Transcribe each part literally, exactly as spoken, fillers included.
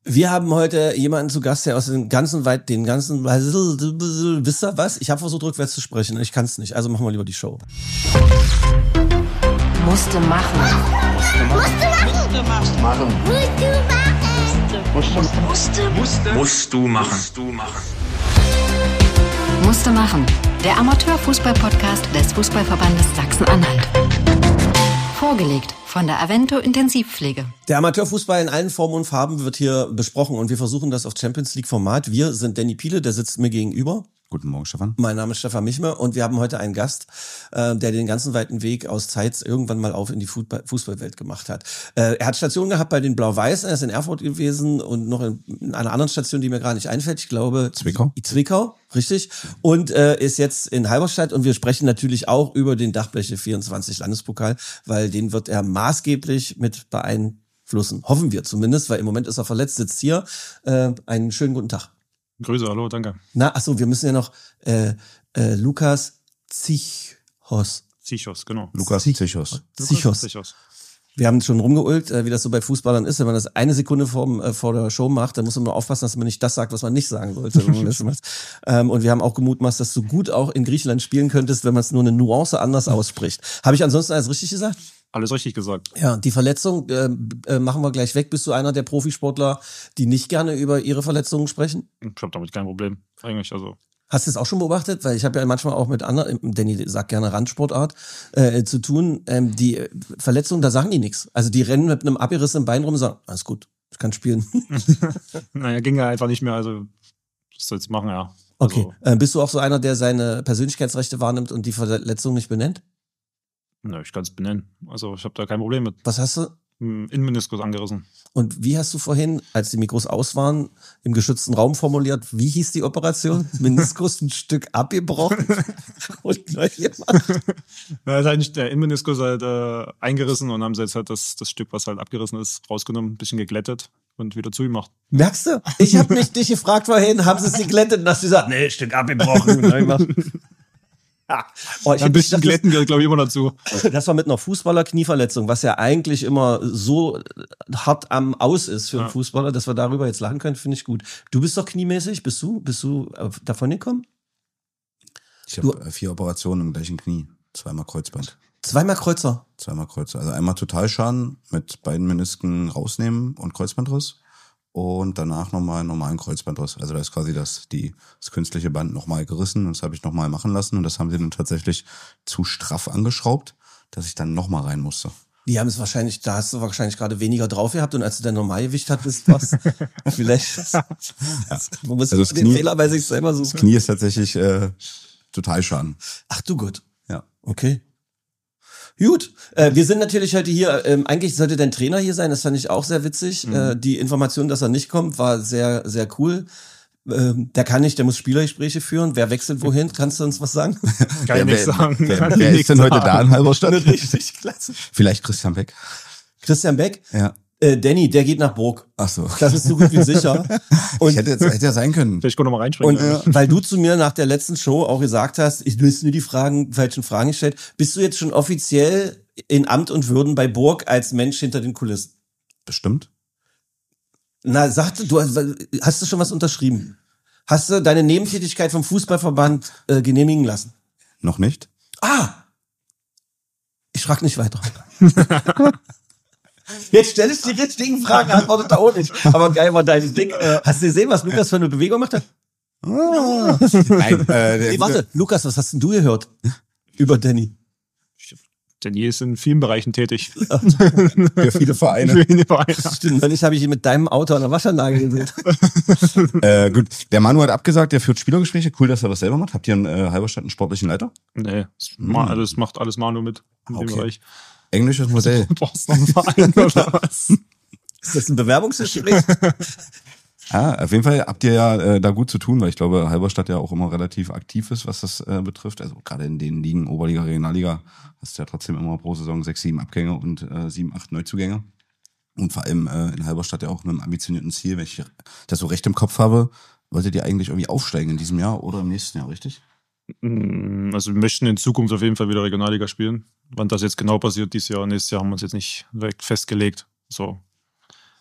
Wir haben heute jemanden zu Gast, der aus den ganzen weit, den ganzen, wisst ihr was? Ich habe versucht, rückwärts zu sprechen, ich kann es nicht. Also machen wir lieber die Show. Musste machen. Musste machen. Musste machen. Musste machen. Musste. Musste. Musst du machen. Musst du machen. Musste machen. Der Amateurfußball-Podcast des Fußballverbandes Sachsen-Anhalt. Vorgelegt von der Avento Intensivpflege. Der Amateurfußball in allen Formen und Farben wird hier besprochen und wir versuchen das auf Champions League Format. Wir sind Danny Piele, der sitzt mir gegenüber. Guten Morgen, Stefan. Mein Name ist Stefan Michme und wir haben heute einen Gast, äh, der den ganzen weiten Weg aus Zeitz irgendwann mal auf in die Fußball- Fußballwelt gemacht hat. Äh, er hat Station gehabt bei den Blau-Weiß, er ist in Erfurt gewesen und noch in, in einer anderen Station, die mir gerade nicht einfällt. Ich glaube Zwickau. Zwickau, richtig. Und äh, ist jetzt in Halberstadt und wir sprechen natürlich auch über den Dachbleche vierundzwanzig Landespokal, weil den wird er maßgeblich mit beeinflussen. Hoffen wir zumindest, weil im Moment ist er verletzt, sitzt hier. Äh, einen schönen guten Tag. Grüße, hallo, danke. Na, ach so, wir müssen ja noch äh, äh, Lukas Zichos. Zichos, genau. Lukas Zichos. Zichos. Zichos. Wir haben schon rumgeult, äh, wie das so bei Fußballern ist. Wenn man das eine Sekunde vor, äh, vor der Show macht, dann muss man nur aufpassen, dass man nicht das sagt, was man nicht sagen wollte. Wenn man das macht. ähm, und wir haben auch gemutmaßt, dass du gut auch in Griechenland spielen könntest, wenn man es nur eine Nuance anders ausspricht. Habe ich ansonsten alles richtig gesagt? Alles richtig gesagt. Ja, die Verletzung äh, äh, machen wir gleich weg. Bist du einer der Profisportler, die nicht gerne über ihre Verletzungen sprechen? Ich habe damit kein Problem, eigentlich. Also Hast du es auch schon beobachtet? Weil ich habe ja manchmal auch mit anderen, Danny sagt gerne Randsportart, äh, zu tun. Ähm, die Verletzungen, da sagen die nichts. Also die rennen mit einem Abgeriss im Bein rum und sagen, alles gut, ich kann spielen. naja, ging ja einfach nicht mehr. Also was soll ich machen, ja. Okay. Also, Äh, bist du auch so einer, der seine Persönlichkeitsrechte wahrnimmt und die Verletzung nicht benennt? na, ich kann es benennen. Also ich habe da kein Problem mit. Was hast du? Innenmeniskus angerissen. Und wie hast du vorhin, als die Mikros aus waren, im geschützten Raum formuliert, wie hieß die Operation? Meniskus ein Stück abgebrochen und neu gemacht? Na, ist halt nicht der Innenmeniskus halt äh, eingerissen und haben sie jetzt halt das, das Stück, was halt abgerissen ist, rausgenommen, ein bisschen geglättet und wieder zugemacht. Merkst du? Ich habe mich dich gefragt vorhin, haben sie es geglättet und hast du gesagt, nee, Stück abgebrochen und neu gemacht. Ja. Oh, ich ein bisschen glätten gehört, glaube ich, immer dazu. Das war mit einer Fußballer-Knieverletzung, was ja eigentlich immer so hart am Aus ist für einen ja. Fußballer, dass wir darüber jetzt lachen können, finde ich gut. Du bist doch kniemäßig, bist du, bist du davon gekommen? Ich habe vier Operationen im gleichen Knie, zweimal Kreuzband. Zweimal Kreuzer? Zweimal Kreuzer, also einmal Totalschaden mit beiden Menisken rausnehmen und Kreuzbandriss. Und danach nochmal einen normalen Kreuzbandriss. Also da ist quasi das, die, das künstliche Band nochmal gerissen und das habe ich nochmal machen lassen und das haben sie dann tatsächlich zu straff angeschraubt, dass ich dann nochmal rein musste. Die haben es wahrscheinlich, da hast du wahrscheinlich gerade weniger drauf gehabt und als du dein Normalgewicht hattest, was vielleicht, ja. Man muss also den Knie, Fehler bei sich selber suchen. Das Knie ist tatsächlich äh, Totalschaden. Ach du Gott. Ja. Okay. Gut, äh, wir sind natürlich heute hier, ähm, eigentlich sollte dein Trainer hier sein, das fand ich auch sehr witzig. Mhm. Äh, die Information, dass er nicht kommt, war sehr, sehr cool. Ähm, der kann nicht, der muss Spielergespräche führen. Wer wechselt wohin? Kannst du uns was sagen? Kann ich nichts sagen. Wer, wer, wer ist denn heute sagen. da in Halberstadt? Richtig klasse. Vielleicht Christian Beck. Christian Beck? Ja. Äh, Danny, der geht nach Burg. Ach so. Das ist so gut wie sicher. Und ich hätte jetzt hätte ja sein können. Vielleicht kann ich noch mal reinspringen. Und ja. Weil du zu mir nach der letzten Show auch gesagt hast, ich hast nur die Fragen, falschen Fragen gestellt. Bist du jetzt schon offiziell in Amt und Würden bei Burg als Mensch hinter den Kulissen? Bestimmt. Na, sagte du, hast du schon was unterschrieben? Hast du deine Nebentätigkeit vom Fußballverband äh, genehmigen lassen? Noch nicht. Ah! Ich frag nicht weiter. Jetzt stelle ich die richtigen Fragen, antwortet er auch nicht. Aber geil war dein Ding. Hast du gesehen, was Lukas für eine Bewegung gemacht hat? Ah. Nein, äh, nee, warte, Lukas, was hast denn du gehört über Danny? Danny ist in vielen Bereichen tätig. Für viele Vereine. Für viele Vereine. Stimmt, neulich habe ich ihn mit deinem Auto an der Waschanlage gesehen. äh, gut, der Manu hat abgesagt, der führt Spielergespräche. Cool, dass er das selber macht. Habt ihr in äh, Halberstadt einen sportlichen Leiter? Nee, das, hm. alles, macht alles Manu mit in okay. dem Bereich. Englisches Modell. Du brauchst noch einen Verein oder was? Ist das ein Bewerbungsgespräch? Ah, auf jeden Fall habt ihr ja äh, da gut zu tun, weil ich glaube, Halberstadt ja auch immer relativ aktiv ist, was das äh, betrifft. Also gerade in den Ligen, Oberliga, Regionalliga, hast du ja trotzdem immer pro Saison sechs, sieben Abgänge und äh, sieben, acht Neuzugänge. Und vor allem äh, in Halberstadt ja auch mit einem ambitionierten Ziel, wenn ich das so recht im Kopf habe, wolltet ihr eigentlich irgendwie aufsteigen in diesem Jahr oder im nächsten Jahr, richtig? Also wir möchten in Zukunft auf jeden Fall wieder Regionalliga spielen. Wann das jetzt genau passiert dieses Jahr und nächstes Jahr haben wir uns jetzt nicht direkt festgelegt. So.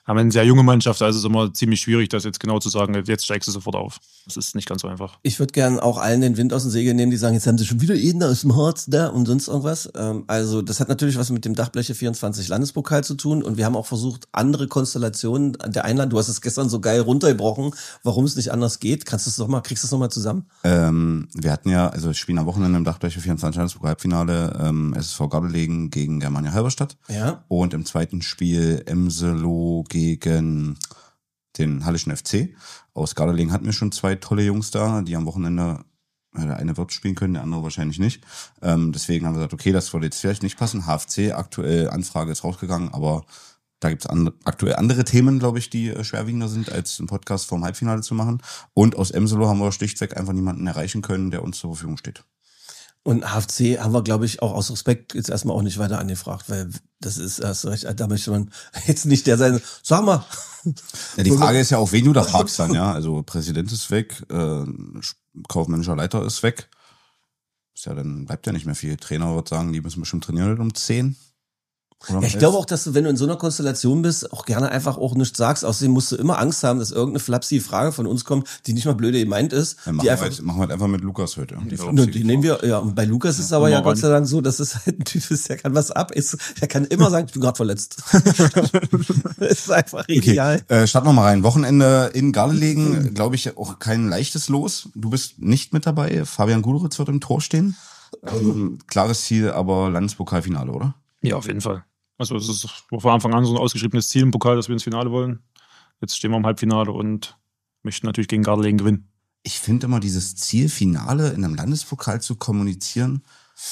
haben eine sehr junge Mannschaft, also ist es immer ziemlich schwierig, das jetzt genau zu sagen, jetzt steigst du sofort auf. Das ist nicht ganz so einfach. Ich würde gerne auch allen den Wind aus den Segeln nehmen, die sagen, jetzt haben sie schon wieder jeden aus dem Harz da und sonst irgendwas. Also das hat natürlich was mit dem Dachbleche vierundzwanzig Landespokal zu tun und wir haben auch versucht, andere Konstellationen der Einland, du hast es gestern so geil runtergebrochen, warum es nicht anders geht. Kannst du es noch mal, kriegst du es noch mal zusammen? Ähm, wir hatten ja, also wir spielen am Wochenende im Dachbleche vierundzwanzig Landespokal-Halbfinale ähm, S S V Gardelegen gegen Germania Halberstadt. Ja. Und im zweiten Spiel Emselo gegen den Hallischen F C. Aus Gardelegen hatten wir schon zwei tolle Jungs da, die am Wochenende, der eine wird spielen können, der andere wahrscheinlich nicht. Ähm, deswegen haben wir gesagt, okay, das würde jetzt vielleicht nicht passen. H F C, aktuell Anfrage ist rausgegangen, aber da gibt's and- aktuell andere Themen, glaube ich, die äh, schwerwiegender sind, als einen Podcast vorm Halbfinale zu machen. Und aus Emselo haben wir schlichtweg einfach niemanden erreichen können, der uns zur Verfügung steht. Und H F C haben wir, glaube ich, auch aus Respekt jetzt erstmal auch nicht weiter angefragt, weil das ist, hast du recht, da möchte man jetzt nicht der sein, sag mal. Ja, die Frage ist ja auch, wen du da fragst dann, ja. Also Präsident ist weg, äh, kaufmännischer Leiter ist weg. Ist ja, dann bleibt ja nicht mehr viel. Trainer wird sagen, die müssen bestimmt trainieren um zehn. Ja, ich glaube auch, dass du, wenn du in so einer Konstellation bist, auch gerne einfach auch nichts sagst. Außerdem musst du immer Angst haben, dass irgendeine flapsige Frage von uns kommt, die nicht mal blöde gemeint ist. Ja, machen, die wir einfach, halt, machen wir halt einfach mit Lukas heute. Die, ja, die nehmen wir, ja, und bei Lukas ist es aber ja Gott sei Dank so, dass es halt ein Typ ist, der kann was ab. Ist, der kann immer sagen, ich bin gerade verletzt. Das ist einfach ideal. Okay, äh, starten wir mal rein. Wochenende in Gardelegen, glaube ich, auch kein leichtes Los. Du bist nicht mit dabei. Fabian Guderitz wird im Tor stehen. Ähm, klares Ziel, aber Landespokalfinale, oder? Ja, auf jeden Fall. Also es ist von Anfang an so ein ausgeschriebenes Ziel im Pokal, dass wir ins Finale wollen. Jetzt stehen wir im Halbfinale und möchten natürlich gegen Gardelegen gewinnen. Ich finde immer dieses Ziel, Finale in einem Landespokal zu kommunizieren,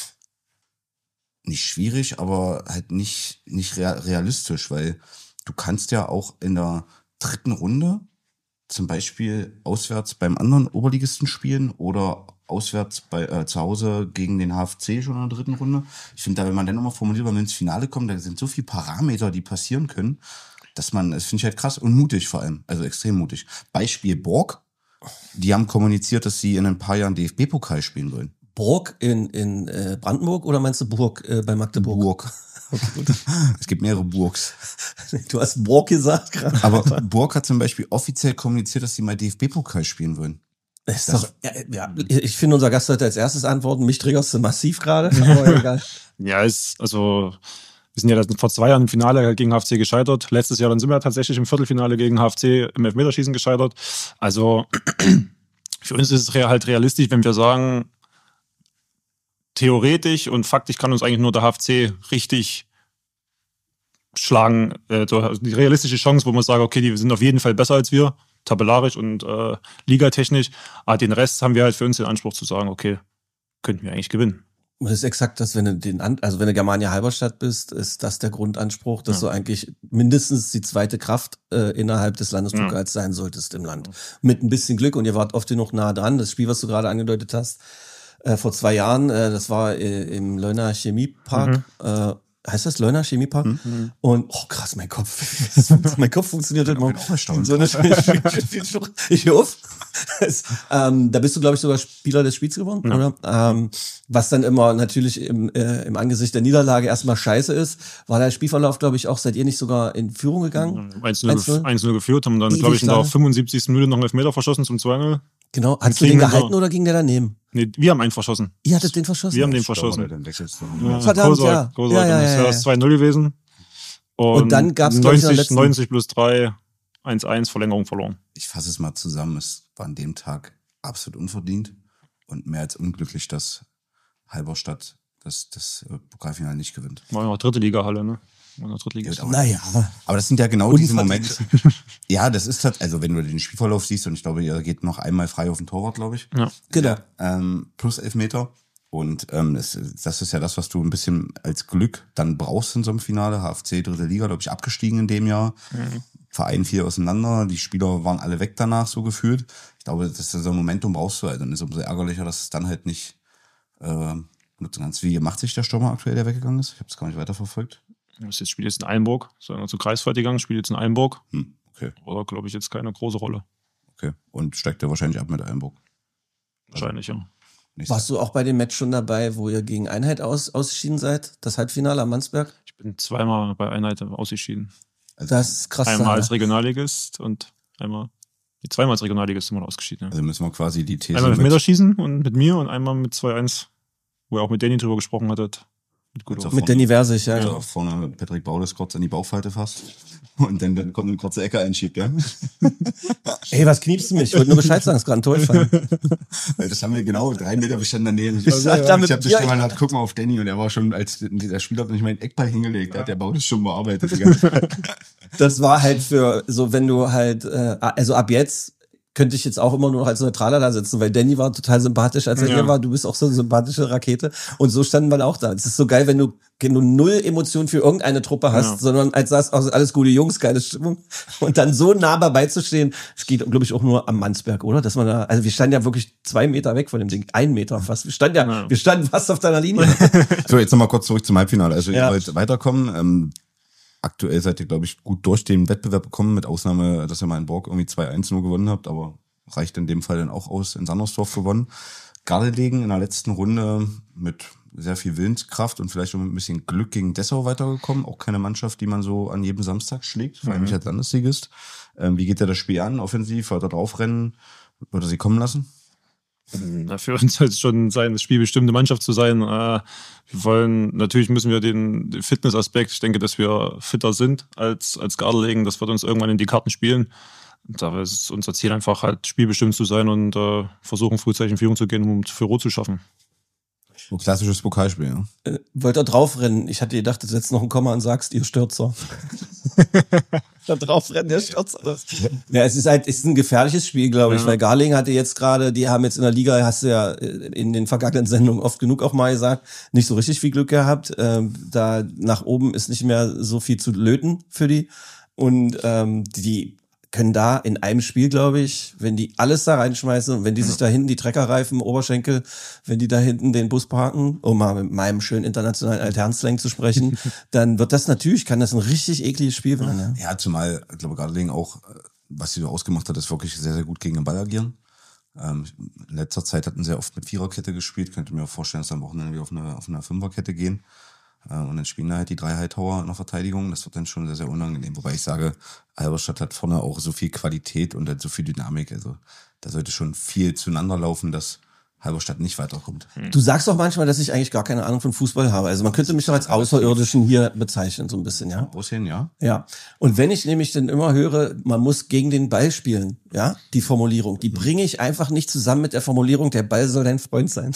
nicht schwierig, aber halt nicht, nicht realistisch, weil du kannst ja auch in der dritten Runde zum Beispiel auswärts beim anderen Oberligisten spielen oder auswärts bei äh, zu Hause gegen den H F C schon in der dritten Runde. Ich finde, da, wenn man dann nochmal formuliert, wenn wir ins Finale kommen, da sind so viele Parameter, die passieren können, dass man, das finde ich halt krass und mutig vor allem, also extrem mutig. Beispiel Borg, die haben kommuniziert, dass sie in ein paar Jahren D F B-Pokal spielen wollen. Borg in, in äh, Brandenburg oder meinst du Burg äh, bei Magdeburg? Burg. Okay, gut. Es gibt mehrere Burgs. Du hast Borg gesagt gerade. Aber Borg hat zum Beispiel offiziell kommuniziert, dass sie mal D F B-Pokal spielen wollen. Das ist doch, ja, ja, ich finde, unser Gast sollte als erstes antworten. Mich triggerst du massiv gerade. Aber egal. Ja, ist, also, wir sind ja vor zwei Jahren im Finale gegen H F C gescheitert. Letztes Jahr dann sind wir tatsächlich im Viertelfinale gegen H F C im Elfmeterschießen gescheitert. Also, für uns ist es halt realistisch, wenn wir sagen, theoretisch und faktisch kann uns eigentlich nur der H F C richtig schlagen. Äh, die realistische Chance, wo man sagt, okay, die sind auf jeden Fall besser als wir, tabellarisch und äh, ligatechnisch. Aber den Rest haben wir halt für uns den Anspruch zu sagen, okay, könnten wir eigentlich gewinnen. Und das ist exakt das, wenn du den, also wenn du Germania Halberstadt bist, ist das der Grundanspruch, dass ja. du eigentlich mindestens die zweite Kraft äh, innerhalb des Landespokals ja. sein solltest im Land. Mit ein bisschen Glück und ihr wart oft genug nah dran. Das Spiel, was du gerade angedeutet hast, äh, vor zwei Jahren, äh, das war äh, im Leuner Chemiepark, mhm. äh, heißt das Leuner Chemiepark? Mhm. Und, oh krass, mein Kopf, mein Kopf funktioniert heute Morgen. So eine ich höre auf. ähm, da bist du, glaube ich, sogar Spieler des Spiels geworden, ja. oder? Ähm, was dann immer natürlich im, äh, im Angesicht der Niederlage erstmal scheiße ist. War der Spielverlauf, glaube ich, auch, seid ihr nicht sogar in Führung gegangen? eins null geführt, haben dann, glaube ich, in der fünfundsiebzigsten Minute noch einen Elfmeter verschossen zum zwei null. Genau. Hast du den gehalten oder ging der daneben? Nee, wir haben einen verschossen. Ihr hattet den verschossen? Wir haben den verschossen. Ja. Verdammt, Großartig, ja. Großartig. Ja, ja, ja, ja. Das ist zwei null gewesen. Und, und dann gab es neunzig, neunzig plus drei, eins eins, Verlängerung verloren. Ich fasse es mal zusammen. Es war an dem Tag absolut unverdient und mehr als unglücklich, dass Halberstadt das, das Pokalfinale nicht gewinnt. War ja noch dritte Liga-Halle, ne? War noch dritte Liga. Ja, aber, naja. aber das sind ja genau diese Momente. Ja, das ist halt, also wenn du den Spielverlauf siehst, und ich glaube, ihr geht noch einmal frei auf den Torwart, glaube ich. Ja. Genau. Ähm, plus Elfmeter. Und ähm, das, das ist ja das, was du ein bisschen als Glück dann brauchst in so einem Finale. H F C, dritte Liga, glaube ich, abgestiegen in dem Jahr. Mhm. Verein viel auseinander. Die Spieler waren alle weg danach, so gefühlt. Ich glaube, das ist so ein Momentum brauchst du halt. Und ist umso ärgerlicher, dass es dann halt nicht äh, nutzen kannst. Wie macht sich der Stürmer aktuell, der weggegangen ist? Ich habe es gar nicht weiterverfolgt. Das jetzt spielt jetzt in Eilenburg. Ist ja zu Kreiswald gegangen, spielt jetzt in Eilenburg. Hm, okay. Oder glaube ich jetzt keine große Rolle. Okay. Und steigt er wahrscheinlich ab mit Eilenburg? Wahrscheinlich, also, ja. Warst du auch bei dem Match schon dabei, wo ihr gegen Einheit aus, ausgeschieden seid? Das Halbfinale am Mansberg? Ich bin zweimal bei Einheit ausgeschieden. Also, Das ist krass. Einmal sein, als ne? Regionalligist und einmal, die zweimal als Regionalligist sind wir ausgeschieden. Ja. also müssen wir quasi die These Einmal mit mit, Meterschießen und mit mir und einmal mit zwei eins, wo ihr auch mit Danny drüber gesprochen hattet. Mit Gudo. Also Mit Danny Versich, ja. also vorne Patrick Baudes kurz an die Bauchfalte fasst und dann, dann kommt eine kurze Ecke einschiebt, ja. Ey, was kniepst du mich? Ich wollte nur Bescheid sagen, es ist gerade ein Torfall. Das haben wir genau drei Meter bestanden daneben. Ich, Ich sag damit, ich hab ja, bestimmt mal guck mal auf Danny und er war schon, als der Spieler hat nicht meinen Eckball hingelegt, ja. Hat der Baudes schon bearbeitet. Das war halt für, so wenn du halt, äh, also ab jetzt könnte ich jetzt auch immer nur noch als Neutraler da sitzen, weil Danny war total sympathisch, als er Ja. hier war. Du bist auch so eine sympathische Rakete. Und so standen wir auch da. Es ist so geil, wenn du, wenn du null Emotionen für irgendeine Truppe hast, Ja. sondern als sagst, oh, alles gute Jungs, geile Stimmung. Und dann so nah dabei zu stehen, es geht, glaube ich, auch nur am Mannsberg, oder? Dass man da, also wir standen ja wirklich zwei Meter weg von dem Ding. Ein Meter fast. Wir standen ja, Ja. wir standen fast auf deiner Linie. So, jetzt nochmal kurz zurück zum Halbfinale. Also Ja. ihr wollt weiterkommen. Ähm, aktuell seid ihr, glaube ich, gut durch den Wettbewerb gekommen, mit Ausnahme, dass ihr mal in Borg irgendwie zwei eins nur gewonnen habt, aber reicht in dem Fall dann auch aus, in Sandersdorf gewonnen. Gardelegen in der letzten Runde mit sehr viel Willenskraft und vielleicht auch mit ein bisschen Glück gegen Dessau weitergekommen. Auch keine Mannschaft, die man so an jedem Samstag schlägt, vor allem nicht als Landesligist. Ähm, wie geht ihr das Spiel an? Offensiv, weiter draufrennen? Würde sie kommen lassen? Na, für uns soll es schon sein, das Spiel bestimmte Mannschaft zu sein. Äh, wir wollen, natürlich müssen wir den, den Fitnessaspekt, ich denke, dass wir fitter sind als, als Gardelegen. Das wird uns irgendwann in die Karten spielen. Da ist unser Ziel einfach halt spielbestimmt zu sein und äh, versuchen frühzeitig in Führung zu gehen, um Führung zu schaffen. So klassisches Pokalspiel, ja. Äh, wollt ihr draufrennen? Ich hatte gedacht, du setzt noch ein Komma und sagst, ihr Stürzer. Da draufrennen, der Stürzer. Ja, es ist halt, es ist ein gefährliches Spiel, glaube ich, Ja. weil Garlingen hatte jetzt gerade, die haben jetzt in der Liga, hast du ja in den vergangenen Sendungen oft genug auch mal gesagt, nicht so richtig viel Glück gehabt. Ähm, da nach oben ist nicht mehr so viel zu löten für die. Und ähm, die können da in einem Spiel, glaube ich, wenn die alles da reinschmeißen und wenn die sich da hinten die Treckerreifen, Oberschenkel, wenn die da hinten den Bus parken, um mal mit meinem schönen internationalen Altherrenslang zu sprechen, dann wird das natürlich, kann das ein richtig ekliges Spiel werden. Ja. Ja, zumal, ich glaube, Gardelegen auch, äh, was sie so ausgemacht hat, ist wirklich sehr, sehr gut gegen den Ball agieren. Ähm, in letzter Zeit hatten sie oft mit Viererkette gespielt. Könnte mir auch vorstellen, dass sie am Wochenende wieder auf eine, auf eine Fünferkette gehen. Äh, und dann spielen da halt die drei Hightower in der Verteidigung. Das wird dann schon sehr, sehr unangenehm. Wobei ich sage, Halberstadt hat vorne auch so viel Qualität und hat so viel Dynamik. Also da sollte schon viel zueinander laufen, dass Halberstadt nicht weiterkommt. Du sagst doch manchmal, dass ich eigentlich gar keine Ahnung von Fußball habe. Also man könnte mich doch als Außerirdischen hier bezeichnen, so ein bisschen, ja? Aussehen, ja. Ja. Und wenn ich nämlich dann immer höre, man muss gegen den Ball spielen, ja, die Formulierung, die bringe ich einfach nicht zusammen mit der Formulierung, der Ball soll dein Freund sein.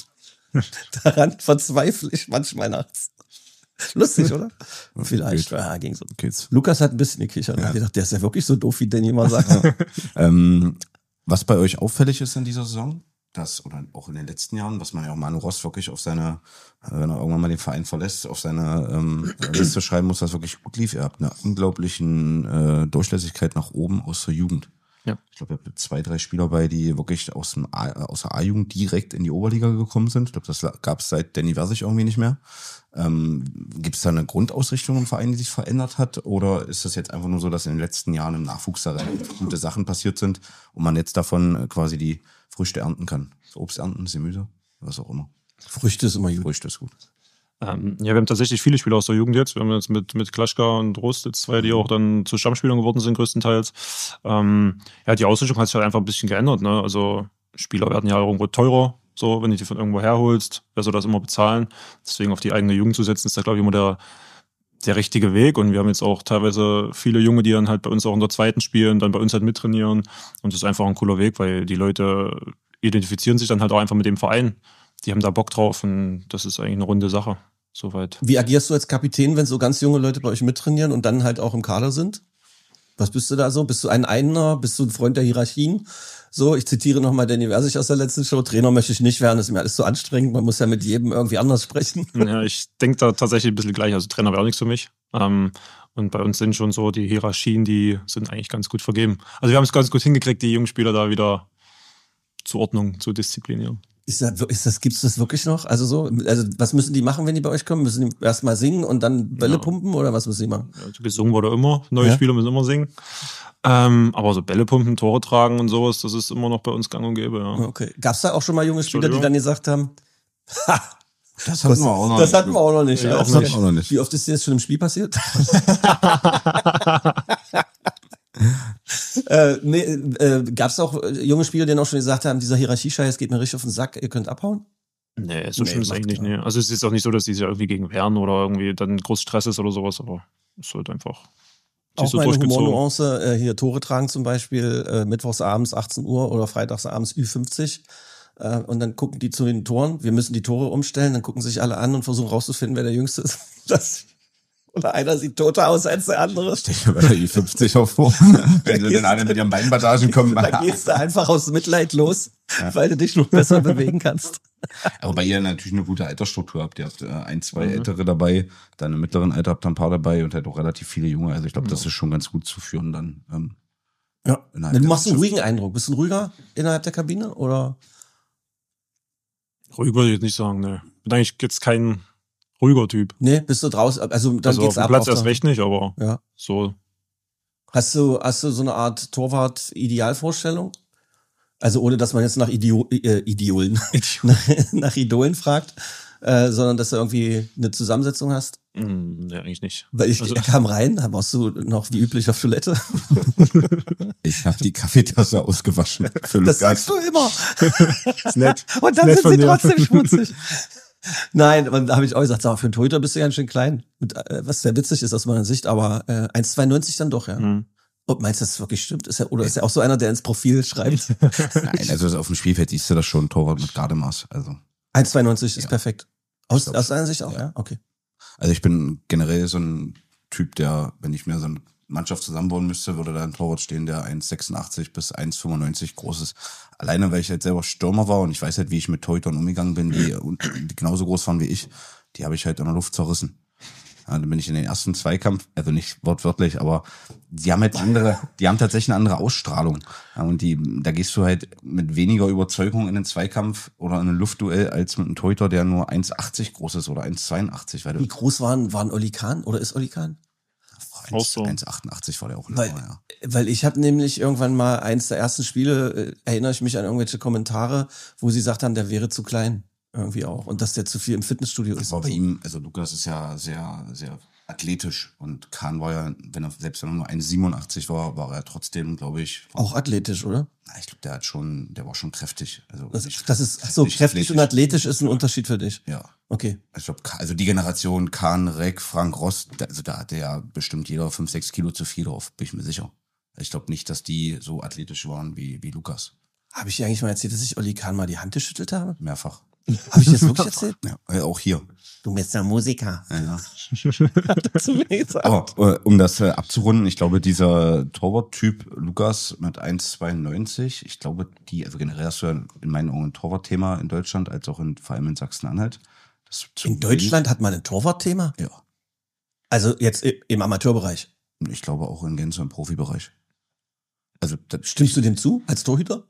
Daran verzweifle ich manchmal nachts. Lustig, oder? Vielleicht. Geht. Ja, ging so. Geht's. Lukas hat ein bisschen gekichert. Ja. Ich dachte, der ist ja wirklich so doof, wie Danny immer sagt. Ähm, was bei euch auffällig ist in dieser Saison, das, oder auch in den letzten Jahren, was man ja auch Manu Ross wirklich auf seine, wenn er irgendwann mal den Verein verlässt, auf seine ähm, Liste schreiben muss, was wirklich gut lief. Ihr habt eine unglaubliche äh, Durchlässigkeit nach oben aus der Jugend. Ja. Ich glaube, ihr habt zwei, drei Spieler bei, die wirklich aus, dem A, aus der A-Jugend direkt in die Oberliga gekommen sind. Ich glaube, das gab es seit Danny Versich irgendwie nicht mehr. Ähm, Gibt es da eine Grundausrichtung im Verein, die sich verändert hat? Oder ist das jetzt einfach nur so, dass in den letzten Jahren im Nachwuchs da relativ gute Sachen passiert sind und man jetzt davon quasi die Früchte ernten kann? Obst ernten, Gemüse, was auch immer. Früchte ist immer gut. Früchte ist gut. Ähm, ja, wir haben tatsächlich viele Spieler aus der Jugend jetzt. Wir haben jetzt mit, mit Klaschka und Rost jetzt zwei, die auch dann zu Stammspielern geworden sind, größtenteils. Ähm, ja, die Ausrichtung hat sich halt einfach ein bisschen geändert. Ne? Also Spieler werden ja irgendwo teurer. So, wenn du die von irgendwo herholst, wer soll das immer bezahlen? Deswegen auf die eigene Jugend zu setzen, ist da, glaube ich, immer der, der richtige Weg. Und wir haben jetzt auch teilweise viele Junge, die dann halt bei uns auch in der zweiten spielen, dann bei uns halt mittrainieren. Und das ist einfach ein cooler Weg, weil die Leute identifizieren sich dann halt auch einfach mit dem Verein. Die haben da Bock drauf und das ist eigentlich eine runde Sache. Soweit. Wie agierst du als Kapitän, wenn so ganz junge Leute bei euch mittrainieren und dann halt auch im Kader sind? Was bist du da so? Bist du ein Einer? Bist du ein Freund der Hierarchien? So, ich zitiere nochmal Danny Versich aus der letzten Show. Trainer möchte ich nicht werden, das ist mir alles so anstrengend. Man muss ja mit jedem irgendwie anders sprechen. Ja, ich denke da tatsächlich ein bisschen gleich. Also Trainer wäre auch nichts für mich. Ähm, und bei uns sind schon so die Hierarchien, die sind eigentlich ganz gut vergeben. Also wir haben es ganz gut hingekriegt, die jungen Spieler da wieder zur Ordnung zu disziplinieren. Ist das, ist das, gibt's das wirklich noch? Also so, also was müssen die machen, wenn die bei euch kommen? Müssen die erstmal singen und dann Bälle Ja. pumpen oder was müssen die machen? Also gesungen wurde immer, neue Ja. Spieler müssen immer singen. Ähm, aber so Bälle pumpen, Tore tragen und sowas, das ist immer noch bei uns gang und gäbe. Ja. Okay. Gab's da auch schon mal junge Spieler, die Entschuldigung. dann gesagt haben, ha, Das hatten wir auch noch das nicht. hatten wir auch noch nicht. Ja, Ja, das hatten wir auch noch nicht. Wie oft ist dir das schon im Spiel passiert? äh, nee, äh, gab es auch junge Spieler, die auch schon gesagt haben, dieser Hierarchiescheiß geht mir richtig auf den Sack, ihr könnt abhauen? Nee, so Nee, schlimm ist macht eigentlich ja. nicht. Nee. Also es ist jetzt auch nicht so, dass die sich irgendwie gegen wehren oder irgendwie dann groß Stress ist oder sowas, aber es ist halt einfach sich Auch so meine durchgezogen. Humornuance, äh, hier Tore tragen zum Beispiel, äh, mittwochsabends achtzehn Uhr oder freitagsabends Ü fünfzig. Äh, und dann gucken die zu den Toren. Wir müssen die Tore umstellen, dann gucken sich alle an und versuchen rauszufinden, wer der Jüngste ist. Das, oder einer sieht toter aus als der andere. Stell dir bei der Ü fünfzig auch vor. Wenn sie dann alle mit ihren Beinbandagen kommen. Da gehst du einfach aus Mitleid los, ja. weil du dich noch besser bewegen kannst. Aber bei ihr natürlich eine gute Altersstruktur habt. Ihr habt äh, ein, zwei mhm. Ältere dabei, dann im mittleren Alter habt ihr ein paar dabei und halt auch relativ viele Junge. Also ich glaube, ja. das ist schon ganz gut zu führen dann. Ähm, ja. Du machst einen ruhigen Eindruck. Bist du ein ruhiger innerhalb der Kabine oder? Ruhig würde ich jetzt nicht sagen, ne. Bin eigentlich jetzt kein ruhiger Typ. Nee, bist du draußen, also dann also geht's auf dem ab. Platz auf erst recht nicht, aber ja. so. Hast du, hast du so eine Art Torwart-Idealvorstellung? Also ohne, dass man jetzt nach Idio äh, Idiolen, nach, nach Idolen fragt, äh, sondern dass du irgendwie eine Zusammensetzung hast? Mm, nee, eigentlich nicht. Weil ich also, kam rein, da warst du noch wie üblich auf Toilette. Ich habe die Kaffeetasse ausgewaschen. Für Das sagst du immer. ist nett. Und dann nett sind sie dir. trotzdem schmutzig. Nein, und da habe ich auch gesagt, sag, für einen Torhüter bist du ganz schön klein. Mit, äh, was sehr witzig ist aus meiner Sicht, aber äh, eins Komma zweiundneunzig dann doch, ja. Mhm. Und meinst du, das wirklich stimmt? Ist ja, oder ist ja auch so einer, der ins Profil schreibt? Nein, also auf dem Spielfeld siehst du das schon, Torwart mit Gardemaß. Also eins Komma zweiundneunzig ist ja. perfekt. Aus, glaub, aus deiner Sicht auch, ja. ja? Okay. Also ich bin generell so ein Typ, der, wenn ich mir so eine Mannschaft zusammenbauen müsste, würde da ein Torwart stehen, der eins Komma sechsundachtzig bis eins Komma fünfundneunzig groß ist. Alleine, weil ich halt selber Stürmer war und ich weiß halt, wie ich mit Torhütern umgegangen bin, die, die genauso groß waren wie ich, die habe ich halt in der Luft zerrissen. Ja, dann bin ich in den ersten Zweikampf, also nicht wortwörtlich, aber die haben halt andere, die haben tatsächlich eine andere Ausstrahlung. Ja, und die, da gehst du halt mit weniger Überzeugung in den Zweikampf oder in ein Luftduell als mit einem Torhüter, der nur eins Komma achtzig groß ist oder eins Komma zweiundachtzig. Weil Wie groß waren, waren Oli Kahn oder ist Oli Kahn? Auch so. eins Komma achtundachtzig war der auch. Weil, immer, ja. weil ich habe nämlich irgendwann mal eins der ersten Spiele, äh, erinnere ich mich an irgendwelche Kommentare, wo sie gesagt haben, der wäre zu klein. Irgendwie auch. Und dass der zu viel im Fitnessstudio Das ist. war bei ihm, also Lukas ist ja sehr, sehr athletisch und Kahn war ja, wenn er selbst wenn er nur eins Komma siebenundachtzig war, war er trotzdem, glaube ich. Auch athletisch, oder? Na, ich glaube, der hat schon, der war schon kräftig. Also Das, nicht, das ist so nicht kräftig und athletisch ist ein Unterschied für dich. Ja. Okay. Ich glaube, also die Generation Kahn, Reck, Frank Rost, also da hatte ja bestimmt jeder fünf, sechs Kilo zu viel drauf, bin ich mir sicher. Ich glaube nicht, dass die so athletisch waren wie, wie Lukas. Habe ich dir eigentlich mal erzählt, dass ich Oli Kahn mal die Hand geschüttelt habe? Mehrfach. Habe ich das wirklich erzählt? Ja, äh, auch hier. Du bist ja Musiker. Ja, ja. Zu mir gesagt. Aber äh, um das äh, abzurunden, ich glaube, dieser Torwart-Typ Lukas mit eins Komma zweiundneunzig, ich glaube, die, also generell hast du ja in meinen Augen ein Torwart-Thema in Deutschland, als auch in, vor allem in Sachsen-Anhalt. Das zu In Deutschland hat man ein Torwart-Thema? Ja. Also jetzt i- im Amateurbereich. Ich glaube auch in Gänze im Profibereich. Also das Stimmst du dem zu, als Torhüter?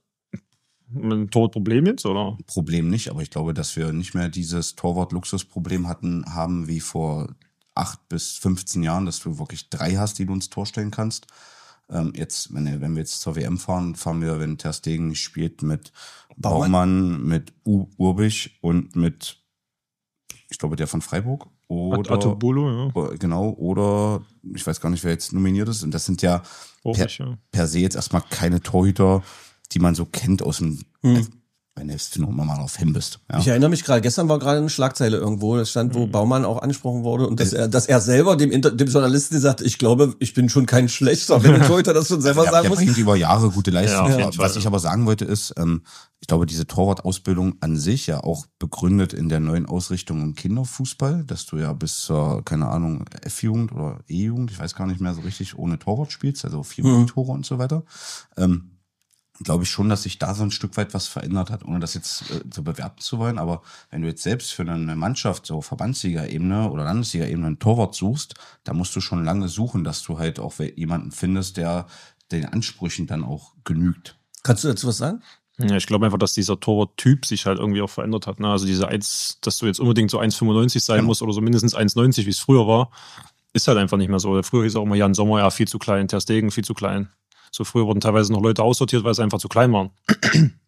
Ein Torwartproblem jetzt, oder? Problem nicht, aber ich glaube, dass wir nicht mehr dieses Torwart-Luxusproblem hatten, haben wie vor acht bis fünfzehn Jahren, dass du wirklich drei hast, die du ins Tor stellen kannst. Ähm, jetzt, wenn, wenn wir jetzt zur W M fahren, fahren wir, wenn Ter Stegen nicht spielt, mit Baumann, Baumann mit U Urbich und mit, ich glaube, der von Freiburg. Oder, Atobolo, ja. oder- genau, oder ich weiß gar nicht, wer jetzt nominiert ist. Und das sind ja Auch per, nicht, ja. per se jetzt erstmal keine Torhüter, die man so kennt aus dem, Hm. wenn du jetzt noch mal auf Hem bist. Ja. Ich erinnere mich gerade, gestern war gerade eine Schlagzeile irgendwo, da stand, wo Baumann auch angesprochen wurde und dass er, dass er selber dem, Inter dem Journalisten gesagt, ich glaube, ich bin schon kein schlechter, wenn ein Torhüter das schon selber Der, sagen der muss. bringt über Jahre gute Leistung. Ja, auf jeden Was Fall. ich aber sagen wollte ist, ähm, ich glaube, diese Torwart-Ausbildung an sich ja auch begründet in der neuen Ausrichtung im Kinderfußball, dass du ja bis zur, keine Ahnung, F-Jugend oder E-Jugend, ich weiß gar nicht mehr so richtig, ohne Torwart spielst, also vier Mhm. Tore und so weiter. Ähm, glaube ich schon, dass sich da so ein Stück weit was verändert hat, ohne das jetzt äh, so bewerten zu wollen. Aber wenn du jetzt selbst für eine Mannschaft, so Verbandsliga-Ebene oder Landesliga-Ebene einen Torwart suchst, da musst du schon lange suchen, dass du halt auch jemanden findest, der den Ansprüchen dann auch genügt. Kannst du dazu was sagen? Ja, ich glaube einfach, dass dieser Torwart-Typ sich halt irgendwie auch verändert hat. Ne? Also diese eins, dass du jetzt unbedingt so eins Komma fünfundneunzig sein Genau. musst oder so mindestens eins Komma neunzig, wie es früher war, ist halt einfach nicht mehr so. Früher hieß auch immer Jan Sommer, ja, viel zu klein, Ter Stegen, viel zu klein. So früher wurden teilweise noch Leute aussortiert, weil sie einfach zu klein waren.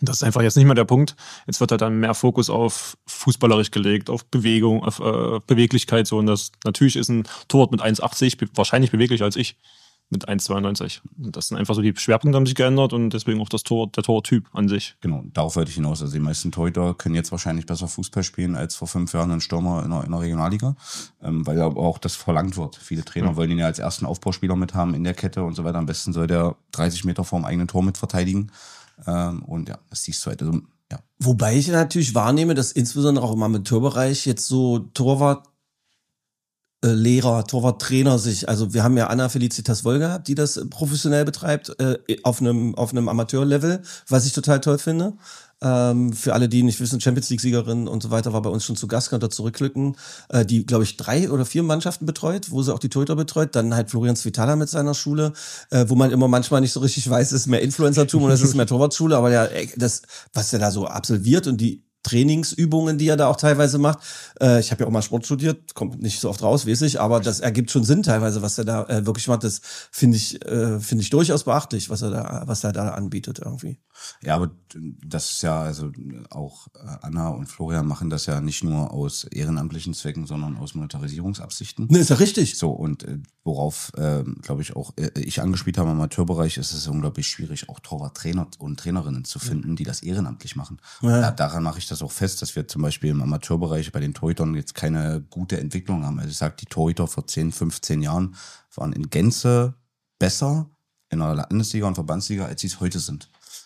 Das ist einfach jetzt nicht mehr der Punkt. Jetzt wird halt dann mehr Fokus auf fußballerisch gelegt, auf Bewegung, auf äh, Beweglichkeit. So. Und das natürlich ist ein Torwart mit eins achtzig be- wahrscheinlich beweglicher als ich mit eins zweiundneunzig. Und das sind einfach so die Schwerpunkte haben sich geändert und deswegen auch das Tor, der Tortyp an sich. Genau, darauf wollte ich hinaus. Also die meisten Torhüter können jetzt wahrscheinlich besser Fußball spielen als vor fünf Jahren ein Stürmer in der, in der Regionalliga, ähm, weil aber auch das verlangt wird. Viele Trainer mhm. wollen ihn ja als ersten Aufbauspieler mit haben in der Kette und so weiter. Am besten soll der dreißig Meter vorm eigenen Tor mit verteidigen. Ähm, und ja, das siehst du halt. Also, ja. Wobei ich natürlich wahrnehme, dass insbesondere auch im Amateurbereich jetzt so Torwart äh, Lehrer, Torwarttrainer sich, also wir haben ja Anna Felicitas Woll gehabt, die das professionell betreibt, äh, auf einem auf einem Amateurlevel, was ich total toll finde. Ähm, für alle, die nicht wissen, Champions League-Siegerin und so weiter, war bei uns schon zu Gast, könnt ihr zurückklicken, äh, die, glaube ich, drei oder vier Mannschaften betreut, wo sie auch die Torhüter betreut, dann halt Florian Svitala mit seiner Schule, äh, wo man immer manchmal nicht so richtig weiß, es ist mehr Influencertum oder es ist mehr Torwartschule, aber ja, das, was er da so absolviert und die Trainingsübungen, die er da auch teilweise macht. Äh, ich habe ja auch mal Sport studiert, kommt nicht so oft raus, weiß ich, aber das ergibt schon Sinn teilweise, was er da äh, wirklich macht. Das finde ich, äh, finde ich durchaus beachtlich, was er da, was er da anbietet irgendwie. Ja, aber das ist ja, also auch Anna und Florian machen das ja nicht nur aus ehrenamtlichen Zwecken, sondern aus Monetarisierungsabsichten. Ne, ist ja richtig. So, und äh, worauf, äh, glaube ich, auch äh, ich angespielt habe im Amateurbereich, ist es unglaublich schwierig, auch Torwarttrainer und Trainerinnen zu finden, die das ehrenamtlich machen. Ja. Da, daran mache ich das auch fest, dass wir zum Beispiel im Amateurbereich bei den Torhütern jetzt keine gute Entwicklung haben. Also ich sage, die Torhüter vor zehn, fünfzehn Jahren waren in Gänze besser in der Landesliga und Verbandsliga, als sie es heute sind.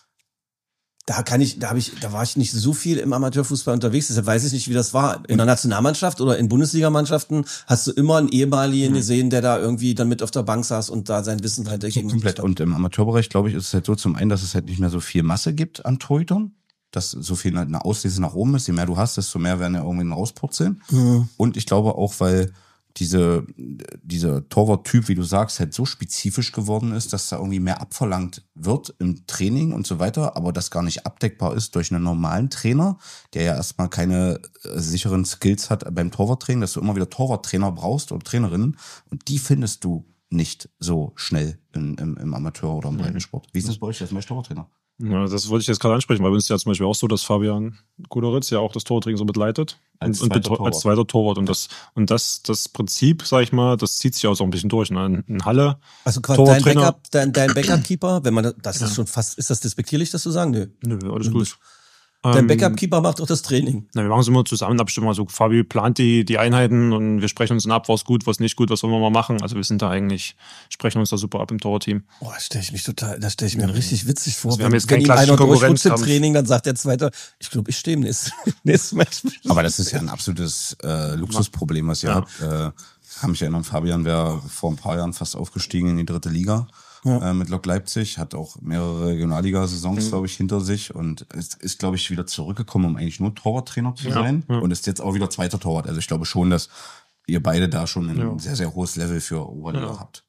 Da kann ich, da habe ich, da war ich nicht so viel im Amateurfußball unterwegs, deshalb weiß ich nicht, wie das war. In der Nationalmannschaft oder in Bundesligamannschaften hast du immer einen ehemaligen mhm. gesehen, der da irgendwie dann mit auf der Bank saß und da sein Wissen weitergegeben hat. Komplett. Und im Amateurbereich, glaube ich, ist es halt so zum einen, dass es halt nicht mehr so viel Masse gibt an Torhütern, dass so viel eine Auslese nach oben ist. Je mehr du hast, desto mehr werden ja irgendwie rauspurzeln. Mhm. Und ich glaube auch, weil diese, dieser Torwart-Typ, wie du sagst, halt so spezifisch geworden ist, dass da irgendwie mehr abverlangt wird im Training und so weiter, aber das gar nicht abdeckbar ist durch einen normalen Trainer, der ja erstmal keine äh, sicheren Skills hat beim Torwarttraining, dass du immer wieder Torwarttrainer brauchst oder Trainerinnen und die findest du nicht so schnell in, im, im Amateur- oder im Breitensport. Wie ist das bei euch als Torwarttrainer? Ja, das wollte ich jetzt gerade ansprechen, weil bei uns ist ja zum Beispiel auch so, dass Fabian Guderitz ja auch das Torwarttraining so mitleitet. Als und, zweiter und Torwart. als zweiter Torwart. Und das, und das, das Prinzip, sag ich mal, das zieht sich auch so ein bisschen durch. Ne? In Halle. Also quasi dein Backup, dein, dein Backup-Keeper, wenn man das, das ist ja. schon fast, ist das despektierlich, das zu sagen? Nö. Nö, alles gut. Dein Backup-Keeper macht auch das Training. Na, wir machen es immer zusammen abstimmen. Also Fabi plant die, die Einheiten und wir sprechen uns ab, was gut, was nicht gut, was wollen wir mal machen. Also wir sind da eigentlich, sprechen uns da super ab im Torwartteam. Boah, das stelle ich mich total, das stelle ich mir richtig witzig vor. Also wir haben jetzt wenn keinen klassischen Konkurrenz im Training, dann sagt der Zweite, ich glaube, ich stehe im nächsten, nächsten Match. Aber das ist ja ein absolutes äh, Luxusproblem, was ihr ja. habt. Äh, kann mich erinnern, Fabian wäre vor ein paar Jahren fast aufgestiegen in die dritte Liga. Ja. Äh, mit Lok Leipzig, hat auch mehrere Regionalliga-Saisons, mhm. glaube ich, hinter sich und ist, ist glaube ich, wieder zurückgekommen, um eigentlich nur Torwarttrainer zu sein ja, ja. und ist jetzt auch wieder zweiter Torwart. Also ich glaube schon, dass ihr beide da schon ein ja. sehr, sehr hohes Level für Oberliga ja. habt.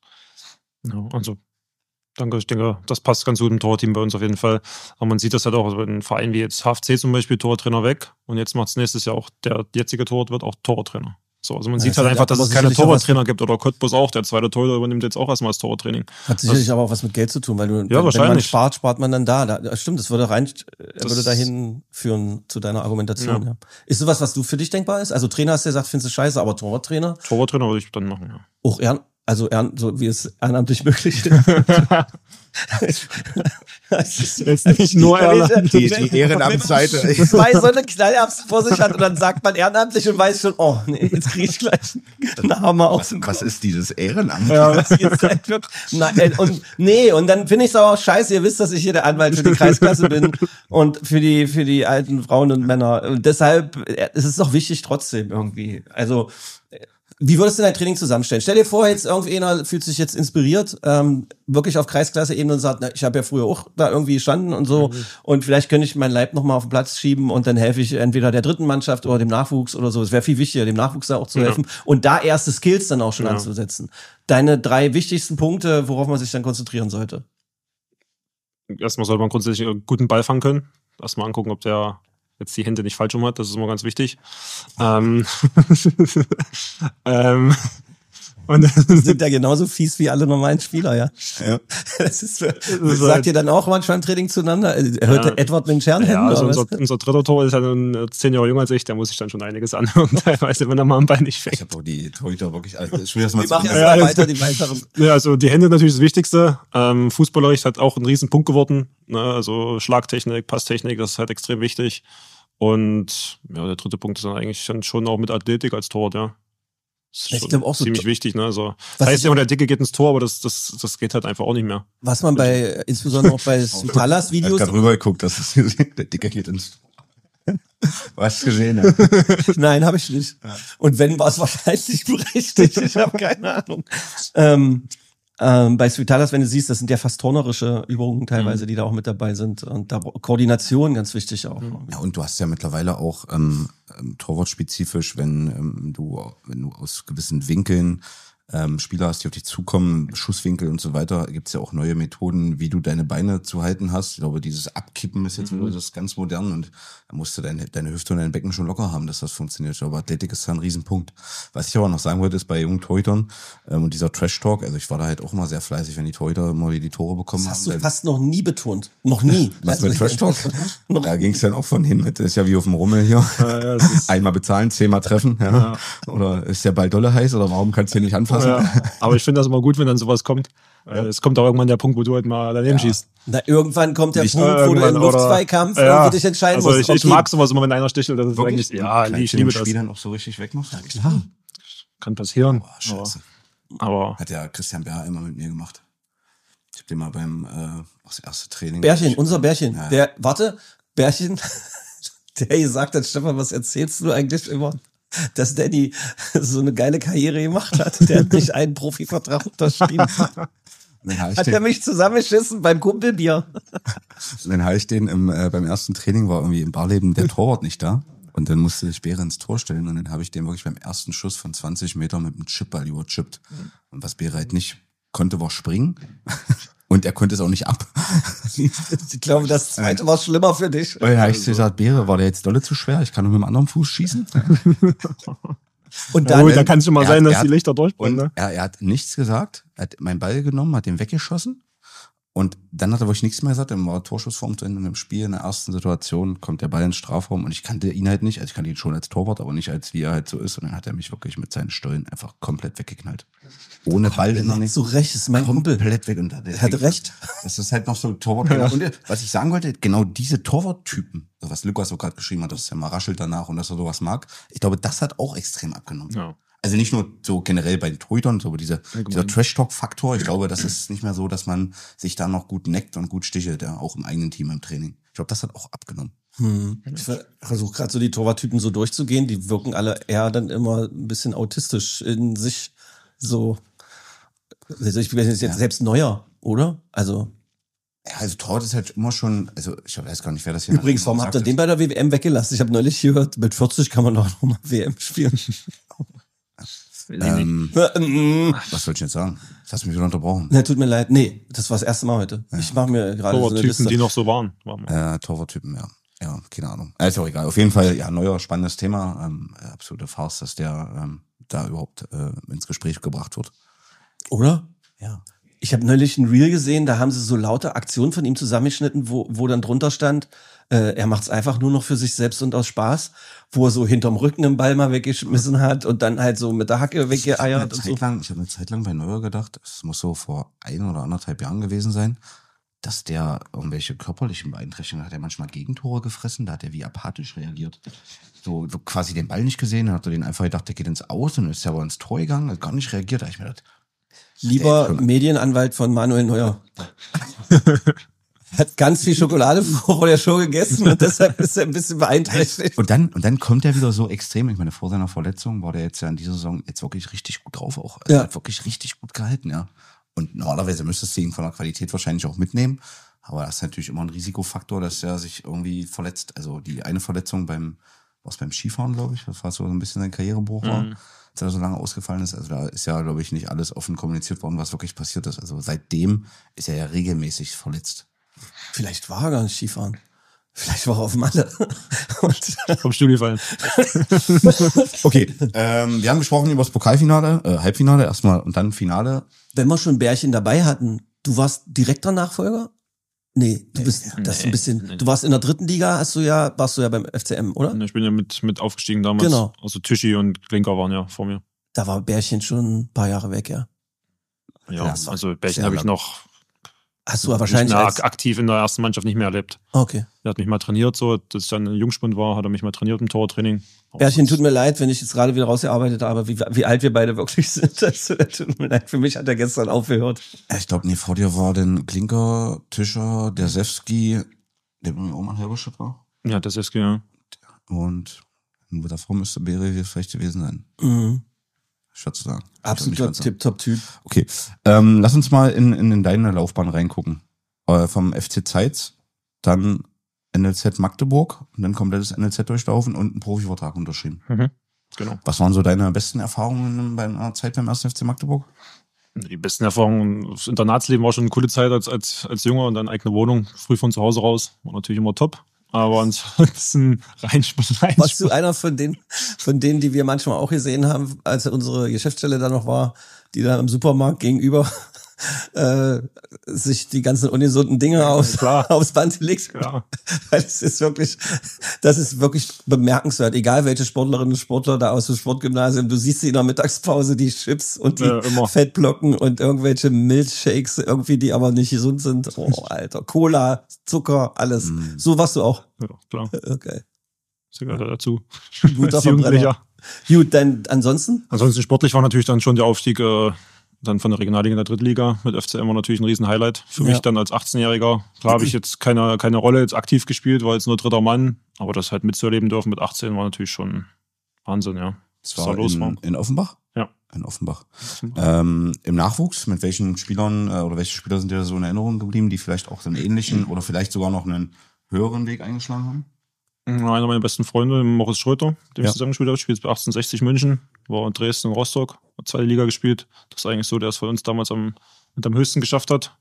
Ja, also danke, ich denke, das passt ganz gut im Torwartteam bei uns auf jeden Fall. Aber man sieht das halt auch, also in Vereinen wie jetzt H F C zum Beispiel, Torwarttrainer weg und jetzt macht es nächstes Jahr auch, der jetzige Torwart wird auch Torwarttrainer. So, also man ja, sieht halt einfach, dass es keine Torwarttrainer gibt oder Cottbus auch, der zweite Torhüter übernimmt jetzt auch erstmal das Torwarttraining. Hat sicherlich das, aber auch was mit Geld zu tun, weil du, ja, wenn, wenn man spart, spart man dann da. da stimmt, das würde rein, das würde dahin führen zu deiner Argumentation. Ja. Ja. Ist sowas, was du für dich denkbar ist? Also Trainer hast du gesagt, findest du scheiße, aber Torwarttrainer? Torwarttrainer würde ich dann machen, ja. Auch ehren, also ehren, so wie es ehrenamtlich möglich ist. Das ist nicht nur Ehrenamt. Die, die Ehrenamtsseite. Zwei so eine Knallerbsen vor sich hat und dann sagt man ehrenamtlich und weiß schon, oh nee, jetzt kriege ich gleich einen Hammer aus dem Kopf. Was ist dieses Ehrenamt? Ja, was jetzt halt wird. Nein, und nee, und dann finde ich es aber auch scheiße, ihr wisst, dass ich hier der Anwalt für die Kreisklasse bin und für die für die alten Frauen und Männer. Und deshalb es ist es doch wichtig trotzdem irgendwie. Also wie würdest du dein Training zusammenstellen? Stell dir vor, jetzt irgendeiner fühlt sich jetzt inspiriert, ähm, wirklich auf Kreisklasse-Ebene und sagt, na, ich habe ja früher auch da irgendwie gestanden und so mhm. und vielleicht könnte ich meinen Leib nochmal auf den Platz schieben und dann helfe ich entweder der dritten Mannschaft oder dem Nachwuchs oder so. Es wäre viel wichtiger, dem Nachwuchs da auch zu helfen ja. und da erste Skills dann auch schon ja. anzusetzen. Deine drei wichtigsten Punkte, worauf man sich dann konzentrieren sollte? Erstmal sollte man grundsätzlich einen guten Ball fangen können. Erstmal angucken, ob der jetzt die Hände nicht falsch rum hat, das ist immer ganz wichtig. Ähm, ähm, Und die sind ja genauso fies wie alle normalen Spieler, ja. Ja. Das ist, das sagt ihr dann auch manchmal im Training zueinander? Hört Ja. der Edward mit den Scheren ja, hin, also oder unser, was? unser dritter Tor ist ja nun zehn Jahre jünger als ich, der muss sich dann schon einiges anhören, teilweise, wenn er mal am Bein nicht Ich fängt. habe auch die Torhüter wirklich, also ich will das mal Wir machen zu- jetzt Ja, mal das- weiter, die weiteren. Ja, also die Hände natürlich das Wichtigste. Ähm, Fußballerisch hat auch ein Riesenpunkt geworden. Ne? Also Schlagtechnik, Passtechnik, das ist halt extrem wichtig. Und ja, der dritte Punkt ist dann eigentlich dann schon auch mit Athletik als Torwart, ja. Das ist Ich schon glaub auch so ziemlich to- wichtig, ne? Also, Was das heißt ich- ja, immer, der Dicke geht ins Tor, aber das, das, das geht halt einfach auch nicht mehr. Was man bei, insbesondere auch bei Sutalas Er hat Videos, gerade rübergeguckt, das ist gesehen. Der Dicker geht ins. Du hast gesehen, ja. nein, habe ich nicht. Und wenn, war es wahrscheinlich berechtigt, ich habe keine Ahnung. Ähm, ähm, bei Svitalas, wenn du siehst, das sind ja fast turnerische Übungen teilweise, die da auch mit dabei sind. Und da Koordination ganz wichtig auch. Ja, und du hast ja mittlerweile auch ähm, ähm, torwartspezifisch, wenn ähm, du wenn du aus gewissen Winkeln ähm, Spieler hast, die auf dich zukommen, Schusswinkel und so weiter, gibt's ja auch neue Methoden, wie du deine Beine zu halten hast. Ich glaube, dieses Abkippen ist jetzt mhm. das ist ganz modern und da musst du deine, deine Hüfte und dein Becken schon locker haben, dass das funktioniert. Ich glaube, Athletik ist da ein Riesenpunkt. Was ich aber noch sagen wollte, ist bei jungen Torhütern ähm, und dieser Trash-Talk, also ich war da halt auch immer sehr fleißig, wenn die Torhüter immer die Tore bekommen Das haben. hast du Dann- fast noch nie betont. Noch nie. Was Also, mit Trash Talk? Da ging es dann auch von hin mit, ist ja wie auf dem Rummel hier. Ja, ja, das ist- Einmal bezahlen, zehnmal treffen. Ja. Oder ist der Ball dolle heiß oder warum kannst du ihn nicht anfassen? Ja, aber ich finde das immer gut, wenn dann sowas kommt. Weil Es kommt auch irgendwann der Punkt, wo du halt mal daneben schießt. Na, irgendwann kommt der Nicht Punkt, wo du Irgendwann, im oder- Luftzweikampf Ja. irgendwie dich entscheiden also musst. Ich, ich Okay. mag sowas immer, wenn einer stichelt. Das ist eigentlich, ja, Knallst ich du liebe den das. Spiel dann auch so richtig weg noch? Ja, Klar. Kann passieren. Boah, scheiße. Aber Hat ja Christian Bär immer mit mir gemacht. Ich hab den mal beim äh, das erste Training. Bärchen, unser Bärchen. Ja. Der, warte, Bärchen, der gesagt hat, Stefan, was erzählst du eigentlich immer? Dass Danny so eine geile Karriere gemacht hat. Der hat nicht einen Profivertrag unterschrieben. Und dann habe ich, Hat er den- mich zusammengeschissen beim Kumpelbier. dann hab ich den im, äh, beim ersten Training war irgendwie im Barleben der Torwart nicht da. Und dann musste ich Beere ins Tor stellen und dann habe ich den wirklich beim ersten Schuss von zwanzig Metern mit einem Chipball überchippt. Und was Beere halt nicht konnte, war springen. Und er konnte es auch nicht ab. Ich glaube, das zweite war schlimmer für dich. Und dann habe ich gesagt, Beere, war der jetzt dolle zu schwer? Ich kann nur mit dem anderen Fuß schießen. Und ja, dann, gut, da kann es schon mal er sein, hat- dass er die hat- Lichter Und durchbrennen. Ne? er, er hat nichts gesagt, er hat meinen Ball genommen, hat den weggeschossen. Und dann hat er wirklich nichts mehr gesagt, dann war Torschuss vorm Ende im Spiel. In der ersten Situation kommt der Ball ins Strafraum und ich kannte ihn halt nicht. Also ich kannte ihn schon als Torwart, aber nicht als wie er halt so ist. Und dann hat er mich wirklich mit seinen Stollen einfach komplett weggeknallt. Ohne Ball in der Nähe. so recht, ist mein Kumpel. Komplett weg. Und Er hatte recht. Das ist halt noch so Torwart. Ja. Und was ich sagen wollte, genau diese Torwarttypen, so was Lukas so gerade geschrieben hat, dass er mal raschelt danach und dass er sowas mag, ich glaube, das hat auch extrem abgenommen. Ja. Also nicht nur so generell bei den Torhütern, so aber diese, dieser Trash-Talk-Faktor, ich glaube, das ist nicht mehr so, dass man sich da noch gut neckt und gut stichelt, ja, auch im eigenen Team im Training. Ich glaube, das hat auch abgenommen. Hm. Ich versuche gerade so die Torwarttypen so durchzugehen. Die wirken alle eher dann immer ein bisschen autistisch in sich so. Also ich bin jetzt Ja. selbst neuer, oder? Also Ja, also Torwart ist halt immer schon, also ich weiß gar nicht, wer das hier übrigens, warum habt ihr den bei der W M weggelassen? Ich habe neulich gehört, mit vierzig kann man doch noch mal W M spielen. Ähm, Ähm, was soll ich jetzt sagen? Das hast du mich wieder unterbrochen. Ne, tut mir leid. Nee, das war das erste Mal heute. Ich mache mir gerade so eine Torwarttypen, Liste. die noch so waren. waren wir. Äh, Torwarttypen, ja. Ja, keine Ahnung. Äh, Ist auch egal. Auf jeden Fall, ja, neuer, spannendes Thema. Ähm, äh, absolute Farce, dass der ähm, da überhaupt äh, ins Gespräch gebracht wird. Oder? Ja. Ich habe neulich ein Reel gesehen, da haben sie so lauter Aktionen von ihm zusammengeschnitten, wo, wo dann drunter stand, äh, er macht's einfach nur noch für sich selbst und aus Spaß, wo er so hinterm Rücken den Ball mal weggeschmissen hat und dann halt so mit der Hacke weggeeiert und Zeit so. lang, ich habe eine Zeit lang bei Neuer gedacht, es muss so vor ein oder anderthalb Jahren gewesen sein, dass der irgendwelche körperlichen Beeinträchtigungen hat, er manchmal Gegentore gefressen, da hat er wie apathisch reagiert. So, so quasi den Ball nicht gesehen, dann hat er den einfach gedacht, der geht ins Aus und ist ja aber ins Tor gegangen, hat gar nicht reagiert. Da hab ich mir gedacht, Lieber Medienanwalt von Manuel Neuer. Hat ganz viel Schokolade vor der Show gegessen und deshalb ist er ein bisschen beeinträchtigt. und dann, und dann kommt er wieder so extrem. Ich meine, vor seiner Verletzung war der jetzt ja in dieser Saison jetzt wirklich richtig gut drauf auch. Also Ja. er hat wirklich richtig gut gehalten, ja. Und normalerweise müsstest du ihn von der Qualität wahrscheinlich auch mitnehmen. Aber das ist natürlich immer ein Risikofaktor, dass er sich irgendwie verletzt. Also die eine Verletzung beim, was beim Skifahren, glaube ich, das war so ein bisschen sein Karrierebruch war, Mhm. als er so lange ausgefallen ist. Also da ist ja, glaube ich, nicht alles offen kommuniziert worden, was wirklich passiert ist. Also seitdem ist er ja regelmäßig verletzt. Vielleicht war er gar nicht Skifahren. Vielleicht war er auf Malle. Vom Stuhl gefallen. Okay, ähm, wir haben gesprochen über das Pokalfinale, äh, Halbfinale erstmal und dann Finale. Wenn wir schon Bärchen dabei hatten, du warst direkter Nachfolger? Nee, du bist, nee, das ist ein bisschen, nee. du warst in der dritten Liga, hast du ja, warst du ja beim F C M, oder? Ich bin ja mit, mit aufgestiegen damals. Genau. Also Tischi und Klinker waren ja vor mir. Da war Bärchen schon ein paar Jahre weg, ja. Ja, Ja, also Bärchen sehr habe ich lang. noch Hast du ja wahrscheinlich nicht mehr als, ak- aktiv in der ersten Mannschaft nicht mehr erlebt. okay. Er hat mich mal trainiert, so, dass ich dann ein Jungspund war, hat er mich mal trainiert im Tortraining. Aber Bärchen, sonst- tut mir leid, wenn ich jetzt gerade wieder rausgearbeitet habe, wie, wie alt wir beide wirklich sind. Das tut mir leid, für mich hat er gestern aufgehört. Ich glaube, nee, vor dir war denn Klinker, Tischer, der Sewski, der bei mir auch mal ein Halberstadt war. Ja, das ist ja. Und davor müsste Bere vielleicht gewesen sein. Mhm. Statt zu sagen. Absoluter Tip-Top-Typ. Okay, ähm, lass uns mal in, in, in deine Laufbahn reingucken. Äh, vom F C Zeitz, dann N L Z Magdeburg und dann komplettes N L Z durchlaufen und einen Profivertrag unterschrieben. Mhm. Genau. Was waren so deine besten Erfahrungen bei einer Zeit beim ersten F C Magdeburg? Die besten Erfahrungen, das Internatsleben war schon eine coole Zeit als, als, als Junge und dann eigene Wohnung, früh von zu Hause raus, war natürlich immer top. Aber ansonsten rein, rein Warst du einer von denen, von denen, die wir manchmal auch gesehen haben, als unsere Geschäftsstelle da noch war, die da im Supermarkt gegenüber äh, sich die ganzen ungesunden Dinge aufs, klar. aufs Band legt? Ja. Weil es ist wirklich, das ist wirklich bemerkenswert. Egal welche Sportlerinnen und Sportler da aus dem Sportgymnasium, du siehst sie in der Mittagspause, die Chips und die Ja, immer. Fettblocken und irgendwelche Milchshakes irgendwie, die aber nicht gesund sind. Oh, Alter. Cola, Zucker, alles. Mm. So warst du auch. Ja, klar. Okay. Das gehört ja dazu. Guter Als Jugendlicher. Verbrenner. Gut, dann ansonsten? Ansonsten sportlich war natürlich dann schon der Aufstieg äh, dann von der Regionalliga in der Drittliga mit F C M war natürlich ein Riesen-Highlight. Für Ja. mich dann als achtzehnjähriger. Klar habe ich jetzt keine, keine Rolle jetzt aktiv gespielt, war jetzt nur dritter Mann. Aber das halt mitzuerleben dürfen mit achtzehn war natürlich schon Wahnsinn, ja. Das Was war da los in, war. in Offenbach? Ja. In Offenbach. Ähm, Im Nachwuchs, mit welchen Spielern äh, oder welche Spieler sind dir so in Erinnerung geblieben, die vielleicht auch so einen ähnlichen oder vielleicht sogar noch einen höheren Weg eingeschlagen haben? Einer meiner besten Freunde, Moritz Schröter, dem Ja. ich zusammengespielt habe, spielt bei achtzehnhundertsechzig München, war in Dresden und Rostock, hat zweite Liga gespielt. Das ist eigentlich so, der es von uns damals am, mit am höchsten geschafft hat.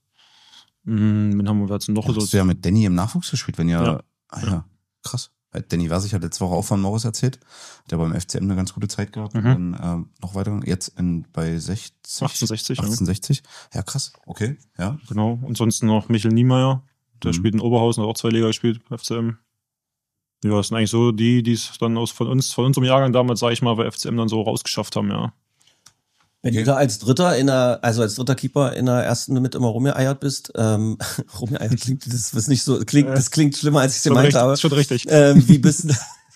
Hm, wen haben wir jetzt noch? Ja, hast du ja mit Danny im Nachwuchs gespielt, wenn ihr, Ja. ah ja, krass. Weil Danny Versich hat letzte Woche auch von Morris erzählt, der beim F C M eine ganz gute Zeit gehabt Mhm. und dann ähm, noch weiter, jetzt in, bei sechzig. achtzehnhundertsechzig, ja. achtzehnhundertsechzig. Ja, krass, okay, ja. Genau. Und sonst noch Michel Niemeyer, der Mhm. spielt in Oberhausen, hat auch zwei Liga gespielt, F C M. Ja, das sind eigentlich so die, die es dann aus von uns, von unserem Jahrgang damals, sage ich mal, bei F C M dann so rausgeschafft haben, ja. Wenn du da als Dritter in der, also als dritter Keeper in der ersten mit immer rumgeeiert bist, ähm, rumgeeiert klingt, das ist nicht so, klingt, das klingt schlimmer, als ich es Schon gemeint richtig, habe. schon richtig. Ähm, wie bist du,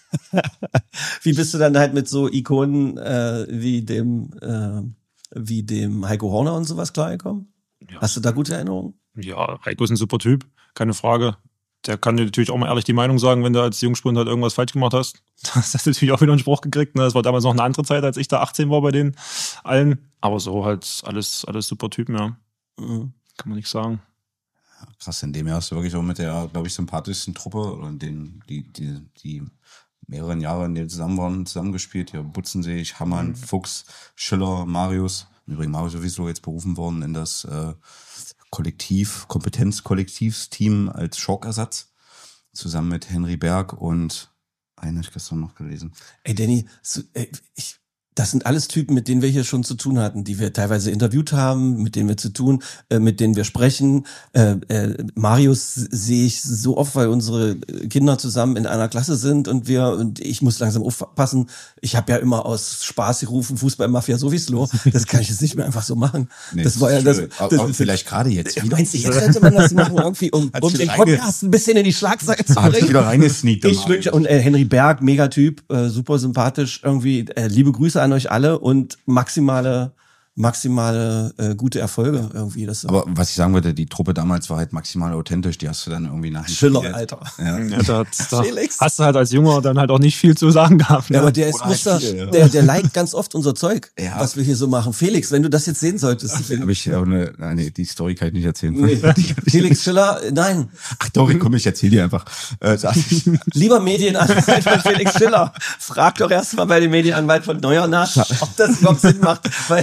wie bist du dann halt mit so Ikonen äh, wie dem, äh, wie dem Heiko Horner und sowas klargekommen? Ja. Hast du da gute Erinnerungen? Ja, Heiko ist ein super Typ, keine Frage. Der kann dir natürlich auch mal ehrlich die Meinung sagen, wenn du als Jungspund halt irgendwas falsch gemacht hast. Das hast du natürlich auch wieder einen Spruch gekriegt. Ne? Das war damals noch eine andere Zeit, als ich da achtzehn war bei denen allen. Aber so halt alles, alles super Typen, ja. Mhm. Kann man nicht sagen. Krass, in dem Jahr hast du wirklich auch mit der, glaube ich, sympathischsten Truppe oder in denen, die, die, die mehreren Jahre in denen zusammen waren, zusammengespielt. Hier Butzensee, Hammann, Mhm. Fuchs, Schiller, Marius. Übrigens Marius sowieso jetzt berufen worden in das äh, Kollektiv, Kompetenzkollektivsteam als Schockersatz. Zusammen mit Henry Berg und einen habe ich gestern noch gelesen. Ey, Danny, so, ey, ich, das sind alles Typen, mit denen wir hier schon zu tun hatten, die wir teilweise interviewt haben, mit denen wir zu tun, äh, mit denen wir sprechen. Äh, äh, Marius sehe ich so oft, weil unsere Kinder zusammen in einer Klasse sind und wir und ich muss langsam aufpassen. Ich habe ja immer aus Spaß gerufen, Fußballmafia sowieso. Das kann ich jetzt nicht mehr einfach so machen. Nee, das war ja das. schwierig. das, aber das vielleicht gerade jetzt wieder. Meinst du, jetzt könnte man das machen, irgendwie, um, Hat's um wieder den reinge- Podcast ein bisschen in die Schlagzeilen zu Hat sich bringen? wieder reingesneakt. Ich wünsche, und äh, Henry Berg, Megatyp, äh, super sympathisch, irgendwie, äh, liebe Grüße an euch alle und maximale, maximale äh, gute Erfolge irgendwie. Das Aber was ich sagen würde, die Truppe damals war halt maximal authentisch. Die hast du dann irgendwie nach dem Schiller, Spiel- Alter. Ja. Ja, da, da Felix. hast du halt als Junger dann halt auch nicht viel zu sagen gehabt. Ja, Ne? aber der ist Oder halt Muster, viel, ja. der, der liked ganz oft unser Zeug, Ja. was wir hier so machen. Felix, wenn du das jetzt sehen solltest. Habe ich auch eine, nein, nee, die Story kann ich nicht erzählen. Nee. Felix Schiller, äh, nein. Ach doch, komm, ich erzähl dir einfach. Äh, das- Lieber Medienanwalt von Felix Schiller, frag doch erst mal bei dem Medienanwalt von Neuer nach, ob das überhaupt Sinn macht, weil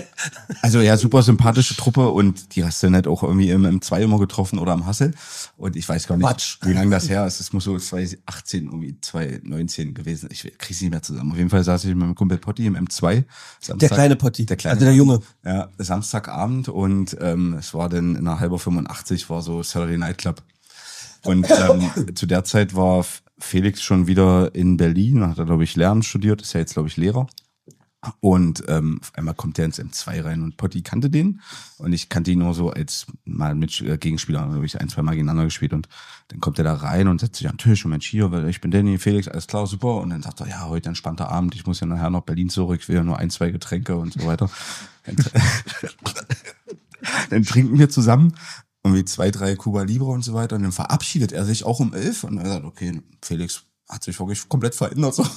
Also ja, super sympathische Truppe und die hast du nicht auch irgendwie im M zwei immer getroffen oder am Hassel. Und ich weiß gar nicht, Quatsch. wie lange das her ist. Es muss so zwanzig achtzehn, irgendwie zwanzig neunzehn gewesen. Ich krieg's nicht mehr zusammen. Auf jeden Fall saß ich mit meinem Kumpel Potti im M zwei. Samstag, Der kleine Potti, der kleine also der Junge. Ja, Samstagabend und ähm, es war dann in der halber fünfundachtzig war so Saturday Night Club. Und ähm, zu der Zeit war Felix schon wieder in Berlin, hat er, glaube ich, Lehramt studiert, ist ja jetzt, glaube ich, Lehrer. Und ähm, auf einmal kommt der ins M zwei rein und Potti kannte den. Und ich kannte ihn nur so als mal mit äh, Gegenspieler, habe ich ein, zwei Mal gegeneinander gespielt. Und dann kommt er da rein und setzt sich an den Tisch und Mensch, hier, weil ich bin Danny, Felix, alles klar, super. Und dann sagt er, ja, heute entspannter Abend, ich muss ja nachher nach Berlin zurück, ich will ja nur ein, zwei Getränke und so weiter. Dann trinken wir zusammen. Irgendwie zwei, drei Cuba Libre und so weiter. Und dann verabschiedet er sich auch um elf. Und er sagt, okay, Felix hat sich wirklich komplett verändert. So.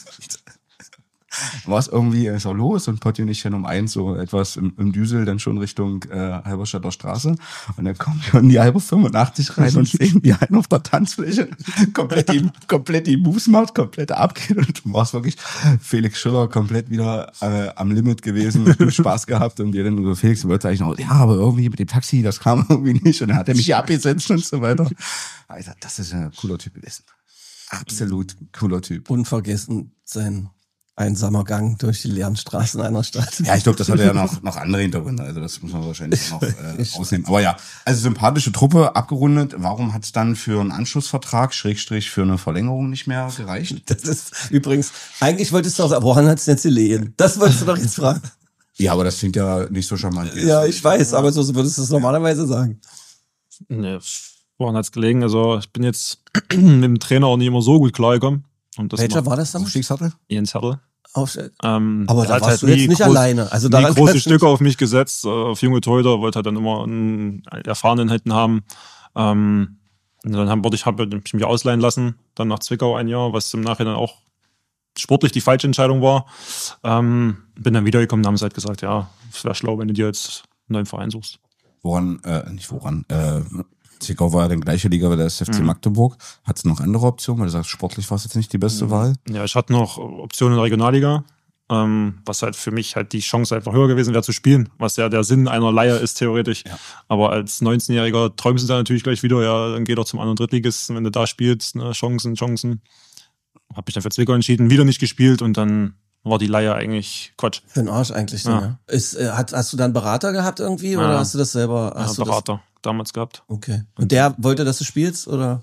War es irgendwie ist auch los und Potti und ich dann um eins so etwas im, im Düsel dann schon Richtung äh, Halberstadter Straße. Und dann kommen wir in die halbe fünfundachtzig rein und sehen, wie einer auf der Tanzfläche komplett die, komplett die Moves macht, komplett abgeht. Und du warst wirklich Felix Schiller komplett wieder äh, am Limit gewesen, Spaß gehabt. Und wir dann so, Felix, du wolltest eigentlich noch, ja, aber irgendwie mit dem Taxi, das kam irgendwie nicht. Und dann hat er mich hier abgesetzt und so weiter. Alter, das ist ein cooler Typ gewesen. Absolut cooler Typ. Unvergessen sein einsamer Gang durch die leeren Straßen einer Stadt. Ja, ich glaube, das hat ja noch, noch andere Hintergründe. Also das muss man wahrscheinlich noch äh, ausnehmen. Aber ja, also sympathische Truppe, abgerundet. Warum hat es dann für einen Anschlussvertrag, Schrägstrich für eine Verlängerung nicht mehr gereicht? Das ist übrigens, eigentlich wolltest du auch sagen, woran hat es denn gelegen? Das wolltest du doch jetzt fragen. Ja, aber das klingt ja nicht so charmant. Ja, ich weiß, aber so würdest du es normalerweise sagen. Ne, woran hat's gelegen? Also ich bin jetzt mit dem Trainer auch nicht immer so gut klargekommen. Und das Welcher war das dann? Aufstiegshattel? Jens Hertel. Auf, Ähm, aber da hat warst halt du jetzt nie nicht groß, alleine. Also nie daran große kannst du- Stücke auf mich gesetzt, äh, auf junge Torhüter, wollte halt dann immer einen erfahrenen hinten haben. Ähm, und dann haben, wurde ich, hab ich mich ausleihen lassen, dann nach Zwickau ein Jahr, was im Nachhinein auch sportlich die falsche Entscheidung war. Ähm, bin dann wiedergekommen und haben sie halt gesagt, ja, es wäre schlau, wenn du dir jetzt einen neuen Verein suchst. Woran, äh, nicht woran, äh, Zwickau war ja in gleiche Liga wie der S F C Mhm. Magdeburg. Hat es noch andere Optionen? Weil du sagst, sportlich war es jetzt nicht die beste Mhm. Wahl. Ja, ich hatte noch Optionen in der Regionalliga, ähm, was halt für mich halt die Chance einfach höher gewesen wäre zu spielen, was ja der Sinn einer Leihe ist theoretisch. Ja. Aber als neunzehnjähriger träumst du da natürlich gleich wieder, ja, dann geh doch zum anderen Drittligisten, wenn du da spielst, ne, Chancen, Chancen. Hab mich dann für Zwickau entschieden, wieder nicht gespielt und dann war die Leihe eigentlich Quatsch. Für den Arsch eigentlich. Ja. Ja. Ist, äh, hat, hast du dann einen Berater gehabt irgendwie Ja. oder hast du das selber? Ja, Hast du das? Berater damals gehabt. Okay. Und der wollte, dass du spielst oder?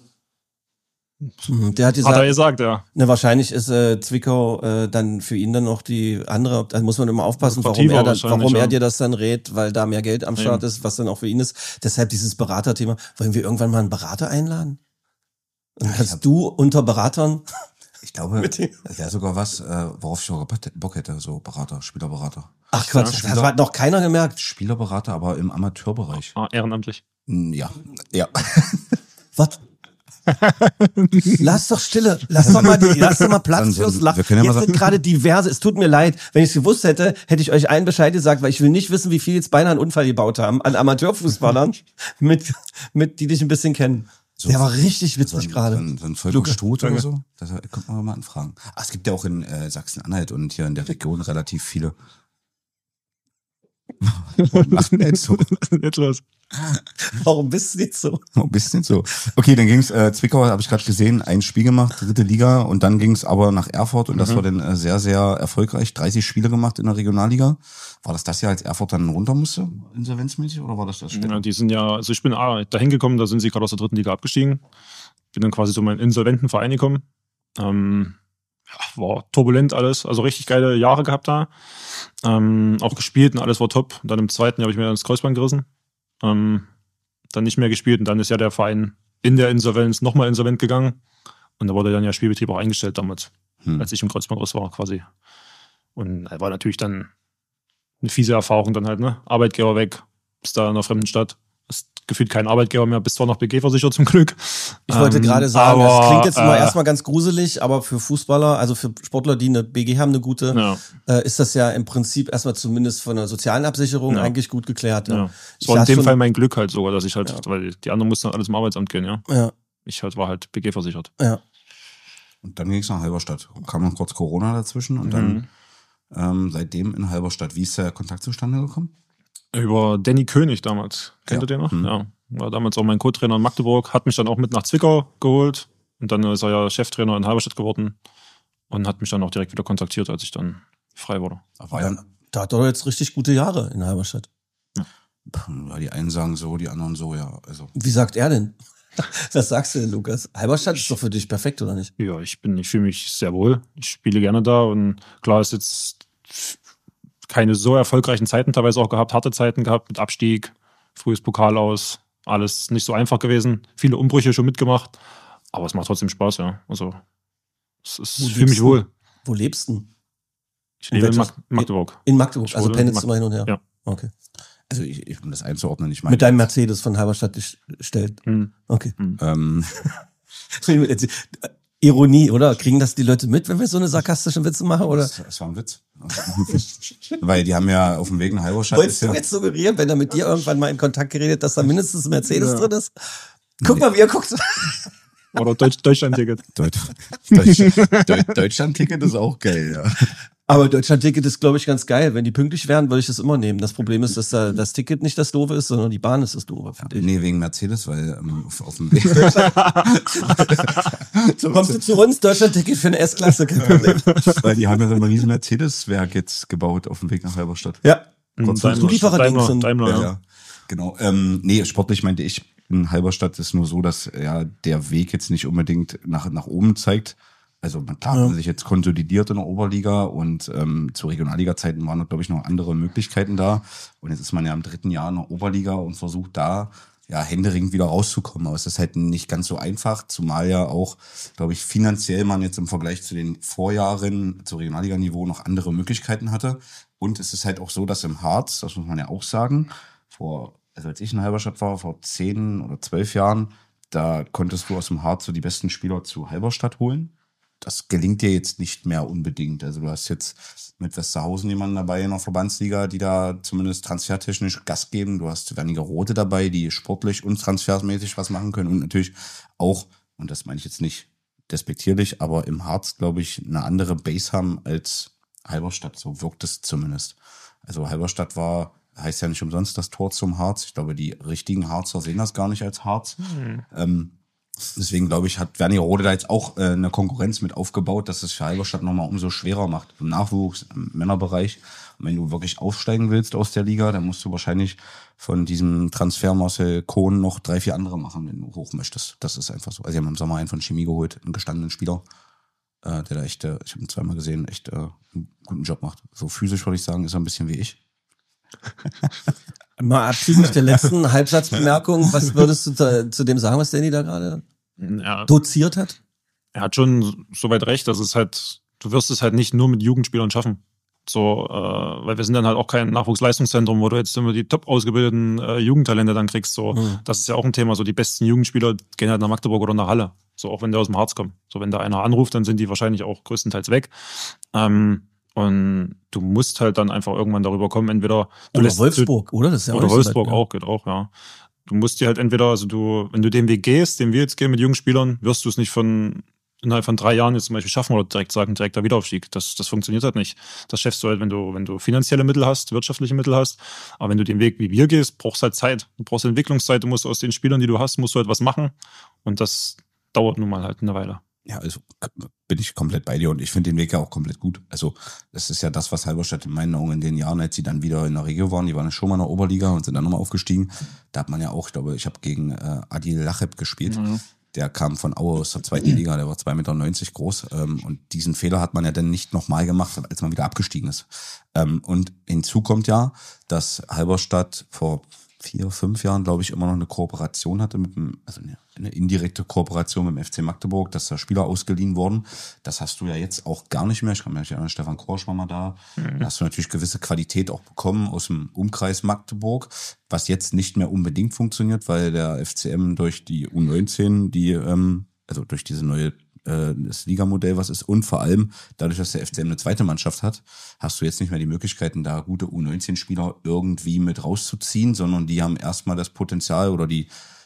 Mhm. Der hat gesagt, Hat er gesagt, ja. ne, wahrscheinlich ist äh, Zwickau äh, dann für ihn dann noch die andere, da muss man immer aufpassen, warum Lukrativer er, dann, wahrscheinlich, warum er ja. dir das dann rät, weil da mehr Geld am Start Eben. ist, was dann auch für ihn ist. Deshalb dieses Beraterthema. Wollen wir irgendwann mal einen Berater einladen? Und ich kannst hab- du unter Beratern? Ich glaube, Mit dem- das wäre sogar was, äh, worauf ich sogar Bock hätte, so Berater, Spielerberater. Ach Quatsch, das hat noch keiner gemerkt. Spielerberater, aber im Amateurbereich. Ah, ehrenamtlich. Hm, Ja, ja. Was? Lass doch Stille, lass doch mal, die, lass doch mal Platz Dann- fürs wir Lachen. können ja mal Jetzt sind sagen- gerade diverse, es tut mir leid, wenn ich es gewusst hätte, hätte ich euch einen Bescheid gesagt, weil ich will nicht wissen, wie viel jetzt beinahe einen Unfall gebaut haben an Amateurfußballern, mit, mit, die dich ein bisschen kennen. So- Der war richtig witzig So ein, gerade. so ein, so ein Volker Luca, Struth oder danke. so. Das äh, könnte man mal anfragen. Ah, es gibt ja auch in äh, Sachsen-Anhalt und hier in der Region relativ viele. Ach, nicht so. Jetzt los. Warum bist du jetzt so? Ein bisschen so. Okay, dann ging's äh, Zwickau, habe ich gerade gesehen, ein Spiel gemacht, dritte Liga und dann ging's aber nach Erfurt und das Mhm. war dann äh, sehr, sehr erfolgreich. dreißig Spiele gemacht in der Regionalliga. War das das Jahr, als Erfurt dann runter musste, insolvenzmäßig, oder war das das später? Ja, die sind ja, also ich bin ah, da hingekommen, da sind sie gerade aus der dritten Liga abgestiegen. Bin dann quasi zu meinem insolventen Verein gekommen. Ähm, ja, war turbulent alles, also richtig geile Jahre gehabt da. Ähm, auch gespielt und alles war top. Und dann im zweiten Jahr habe ich mir das Kreuzband gerissen. Ähm, dann nicht mehr gespielt und dann ist ja der Verein in der Insolvenz nochmal insolvent gegangen. Und da wurde dann ja Spielbetrieb auch eingestellt damals, Hm. als ich im Kreuzbandriss war quasi. Und das war natürlich dann eine fiese Erfahrung dann halt, ne? Arbeitgeber weg, bist da in einer fremden Stadt. Hast gefühlt keinen Arbeitgeber mehr, bist zwar noch B G-versichert zum Glück. Ich wollte Ähm, gerade sagen, aber, das klingt jetzt immer äh, erstmal ganz gruselig, aber für Fußballer, also für Sportler, die eine B G haben, eine gute, Ja, äh, ist das ja im Prinzip erstmal zumindest von der sozialen Absicherung Ja. eigentlich gut geklärt. ja. Ja. Es Ich war in saß dem schon- Fall mein Glück halt sogar, dass ich halt, Ja. weil die anderen mussten halt alles im Arbeitsamt gehen, ja. Ja, Ich halt war halt B G-versichert. ja. Und dann ging's nach Halberstadt. Kam noch kurz Corona dazwischen und dann ähm, seitdem in Halberstadt. Wie ist der Kontakt zustande gekommen? Über Danny König damals. Kennt Ja. ihr den noch? Mhm. Ja. War damals auch mein Co-Trainer in Magdeburg, hat mich dann auch mit nach Zwickau geholt und dann ist er ja Cheftrainer in Halberstadt geworden und hat mich dann auch direkt wieder kontaktiert, als ich dann frei wurde. War ja, Da hat er doch jetzt richtig gute Jahre in Halberstadt. ja, die einen sagen so, die anderen so, ja. Also Wie sagt er denn? Was sagst du denn, Lukas? Halberstadt ist doch für dich perfekt, oder nicht? Ja, ich bin, ich fühle mich sehr wohl. Ich spiele gerne da und klar ist jetzt keine so erfolgreichen Zeiten teilweise auch gehabt, harte Zeiten gehabt mit Abstieg, frühes Pokal aus, alles nicht so einfach gewesen, viele Umbrüche schon mitgemacht, aber es macht trotzdem Spaß, ja. Also es ist, Wo ich fühle mich lebst du? wohl. Wo lebst du? Ich lebe in welches- Mag Magdeburg. In Magdeburg, Ich also wohne in pendelst du Mag- mal hin und her? Ja. Okay. Also ich, ich, um das einzuordnen, ich meine. Mit deinem Mercedes von Halberstadt gestellt. Hm. Okay. Ähm, Ironie, oder? Kriegen das die Leute mit, wenn wir so eine sarkastischen Witze machen, oder? das, das war ein Witz. Weil die haben ja auf dem Weg nach Halberstadt. Wolltest ist du ja, jetzt suggerieren, wenn er mit dir irgendwann mal in Kontakt geredet, dass da mindestens ein Mercedes drin ist? Guck mal, wie er guckt. Oder Deutsch, Deutschland-Ticket. Deut Deutsch Deut Deutschland-Ticket ist auch geil, ja. Aber Deutschland-Ticket ist, glaube ich, ganz geil. Wenn die pünktlich wären, würde ich das immer nehmen. Das Problem ist, dass da das Ticket nicht das Doofe ist, sondern die Bahn ist das Doofe, finde ich. Nee, wegen Mercedes, weil ähm, auf, auf dem Weg. Kommst du zu uns? Deutschland-Ticket für eine S-Klasse, kein Problem. Weil die haben ja so ein riesen Mercedes-Werk jetzt gebaut auf dem Weg nach Halberstadt. Ja. Gott sei Dank. Zuliefererdings Daimler, sind- Daimler, Ja, ja. ja. Genau. Ähm, nee, sportlich meinte ich, in Halberstadt ist nur so, dass ja der Weg jetzt nicht unbedingt nach, nach oben zeigt. Also man klar, Ja. man sich jetzt konsolidiert in der Oberliga und ähm, zu Regionalliga-Zeiten waren, glaube ich, noch andere Möglichkeiten da. Und jetzt ist man ja im dritten Jahr in der Oberliga und versucht da ja händeringend wieder rauszukommen. Aber es ist halt nicht ganz so einfach, zumal ja auch, glaube ich, finanziell man jetzt im Vergleich zu den Vorjahren zu Regionalliganiveau noch andere Möglichkeiten hatte. Und es ist halt auch so, dass im Harz, das muss man ja auch sagen, vor, also als ich in Halberstadt war, vor zehn oder zwölf Jahren, da konntest du aus dem Harz so die besten Spieler zu Halberstadt holen. Das gelingt dir jetzt nicht mehr unbedingt. Also du hast jetzt mit Westerhausen jemanden dabei in der Verbandsliga, die da zumindest transfertechnisch Gas geben. Du hast Wernigerode dabei, die sportlich und transfersmäßig was machen können. Und natürlich auch, und das meine ich jetzt nicht despektierlich, aber im Harz, glaube ich, eine andere Base haben als Halberstadt. So wirkt es zumindest. Also Halberstadt war, heißt ja nicht umsonst das Tor zum Harz. Ich glaube, die richtigen Harzer sehen das gar nicht als Harz. Mhm. Ähm, Deswegen, glaube ich, hat Wernigerode da jetzt auch äh, eine Konkurrenz mit aufgebaut, dass es für Halberstadt nochmal umso schwerer macht. Im Nachwuchs, im Männerbereich. Und wenn du wirklich aufsteigen willst aus der Liga, dann musst du wahrscheinlich von diesem Transfer Marcel Kohn noch drei, vier andere machen, wenn du hoch möchtest. Das ist einfach so. Also, sie haben im Sommer einen von Chemie geholt, einen gestandenen Spieler, äh, der da echt, äh, ich habe ihn zweimal gesehen, echt äh, einen guten Job macht. So physisch würde ich sagen, ist er ein bisschen wie ich. Mal abzüglich der letzten Halbsatzbemerkung, was würdest du zu, zu dem sagen, was Danny da gerade Ja, doziert hat? er hat schon soweit recht, dass es halt, du wirst es halt nicht nur mit Jugendspielern schaffen. So, äh, weil wir sind dann halt auch kein Nachwuchsleistungszentrum, wo du jetzt immer die top ausgebildeten äh, Jugendtalente dann kriegst. So, Mhm. das ist ja auch ein Thema. So, die besten Jugendspieler gehen halt nach Magdeburg oder nach Halle. So, auch wenn der aus dem Harz kommt. So, wenn da einer anruft, dann sind die wahrscheinlich auch größtenteils weg. Ähm, und du musst halt dann einfach irgendwann darüber kommen, entweder du Oder lässt Wolfsburg, oder? Das ist ja auch oder nicht so Wolfsburg weit, ja. auch, geht auch, ja. Du musst dir halt entweder, also du, wenn du den Weg gehst, den wir jetzt gehen mit jungen Spielern, wirst du es nicht von innerhalb von drei Jahren jetzt zum Beispiel schaffen oder direkt sagen, direkter Wiederaufstieg. Das, das funktioniert halt nicht. Das schaffst du halt, wenn du, wenn du finanzielle Mittel hast, wirtschaftliche Mittel hast. Aber wenn du den Weg wie wir gehst, brauchst du halt Zeit. Du brauchst Entwicklungszeit, du musst aus den Spielern, die du hast, musst du halt was machen. Und das dauert nun mal halt eine Weile. Ja, also bin ich komplett bei dir und ich finde den Weg ja auch komplett gut. Also das ist ja das, was Halberstadt in meinen Augen in den Jahren, als sie dann wieder in der Regio waren, die waren ja schon mal in der Oberliga und sind dann nochmal aufgestiegen. Da hat man ja auch, ich glaube, ich habe gegen äh, Adil Lacheb gespielt. Mhm. Der kam von Aue aus der zweiten Liga, der war zwei Meter neunzig groß. Ähm, und diesen Fehler hat man ja dann nicht nochmal gemacht, als man wieder abgestiegen ist. Ähm, und hinzu kommt ja, dass Halberstadt vor vier, fünf Jahren, glaube ich, immer noch eine Kooperation hatte mit dem, also eine, eine indirekte Kooperation mit dem F C Magdeburg, dass da Spieler ausgeliehen wurden. Das hast du ja jetzt auch gar nicht mehr. Ich kann mich erinnern, Stefan Korsch war mal da. Mhm. Da hast du natürlich gewisse Qualität auch bekommen aus dem Umkreis Magdeburg, was jetzt nicht mehr unbedingt funktioniert, weil der F C M durch die U neunzehn, die, ähm, also durch diese neue das Ligamodell was ist und vor allem dadurch, dass der F C M eine zweite Mannschaft hat, hast du jetzt nicht mehr die Möglichkeiten, da gute U neunzehn Spieler irgendwie mit rauszuziehen, sondern die haben erstmal das Potenzial oder die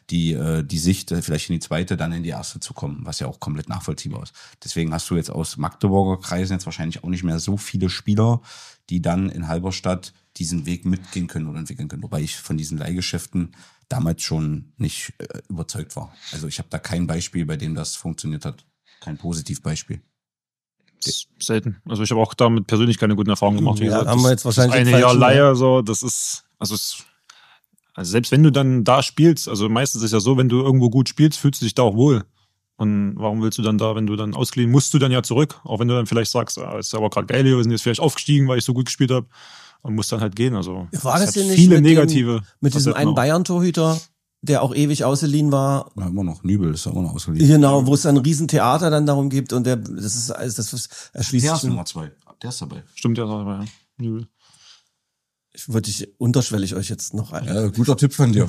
die, äh, die Sicht, äh, vielleicht in die zweite, dann in die erste zu kommen, was ja auch komplett nachvollziehbar ist. Deswegen hast du jetzt aus Magdeburger Kreisen jetzt wahrscheinlich auch nicht mehr so viele Spieler, die dann in Halberstadt diesen Weg mitgehen können oder entwickeln können. Wobei ich von diesen Leihgeschäften damals schon nicht äh, überzeugt war. Also ich habe da kein Beispiel, bei dem das funktioniert hat. Kein Positivbeispiel. Selten. Also ich habe auch damit persönlich keine guten Erfahrungen gemacht. Wie Ja, gesagt, haben wir jetzt wahrscheinlich das den eine Jahr falschen, Leihe, so, das ist, also es, also selbst wenn du dann da spielst, also meistens ist es ja so, wenn du irgendwo gut spielst, fühlst du dich da auch wohl. Und warum willst du dann da, wenn du dann ausgeliehen, musst du dann ja zurück, auch wenn du dann vielleicht sagst, ah, ist aber gerade geil hier, wir sind jetzt vielleicht aufgestiegen, weil ich so gut gespielt habe, und musst dann halt gehen. Also war das hat hier nicht viele mit negative. Dem, mit diesem einen Bayern-Torhüter, der auch ewig ausgeliehen war? Ja, immer noch. Nübel ist auch noch ausgeliehen. Genau, wo es dann ein Riesentheater dann darum gibt und der, das ist alles, das erschließt Der sich. ist Nummer zwei. Der ist dabei. Stimmt, der ist dabei, ja. Nübel. Ich würde ich unterschwellig euch jetzt noch ein. Ja, guter Tipp von dir.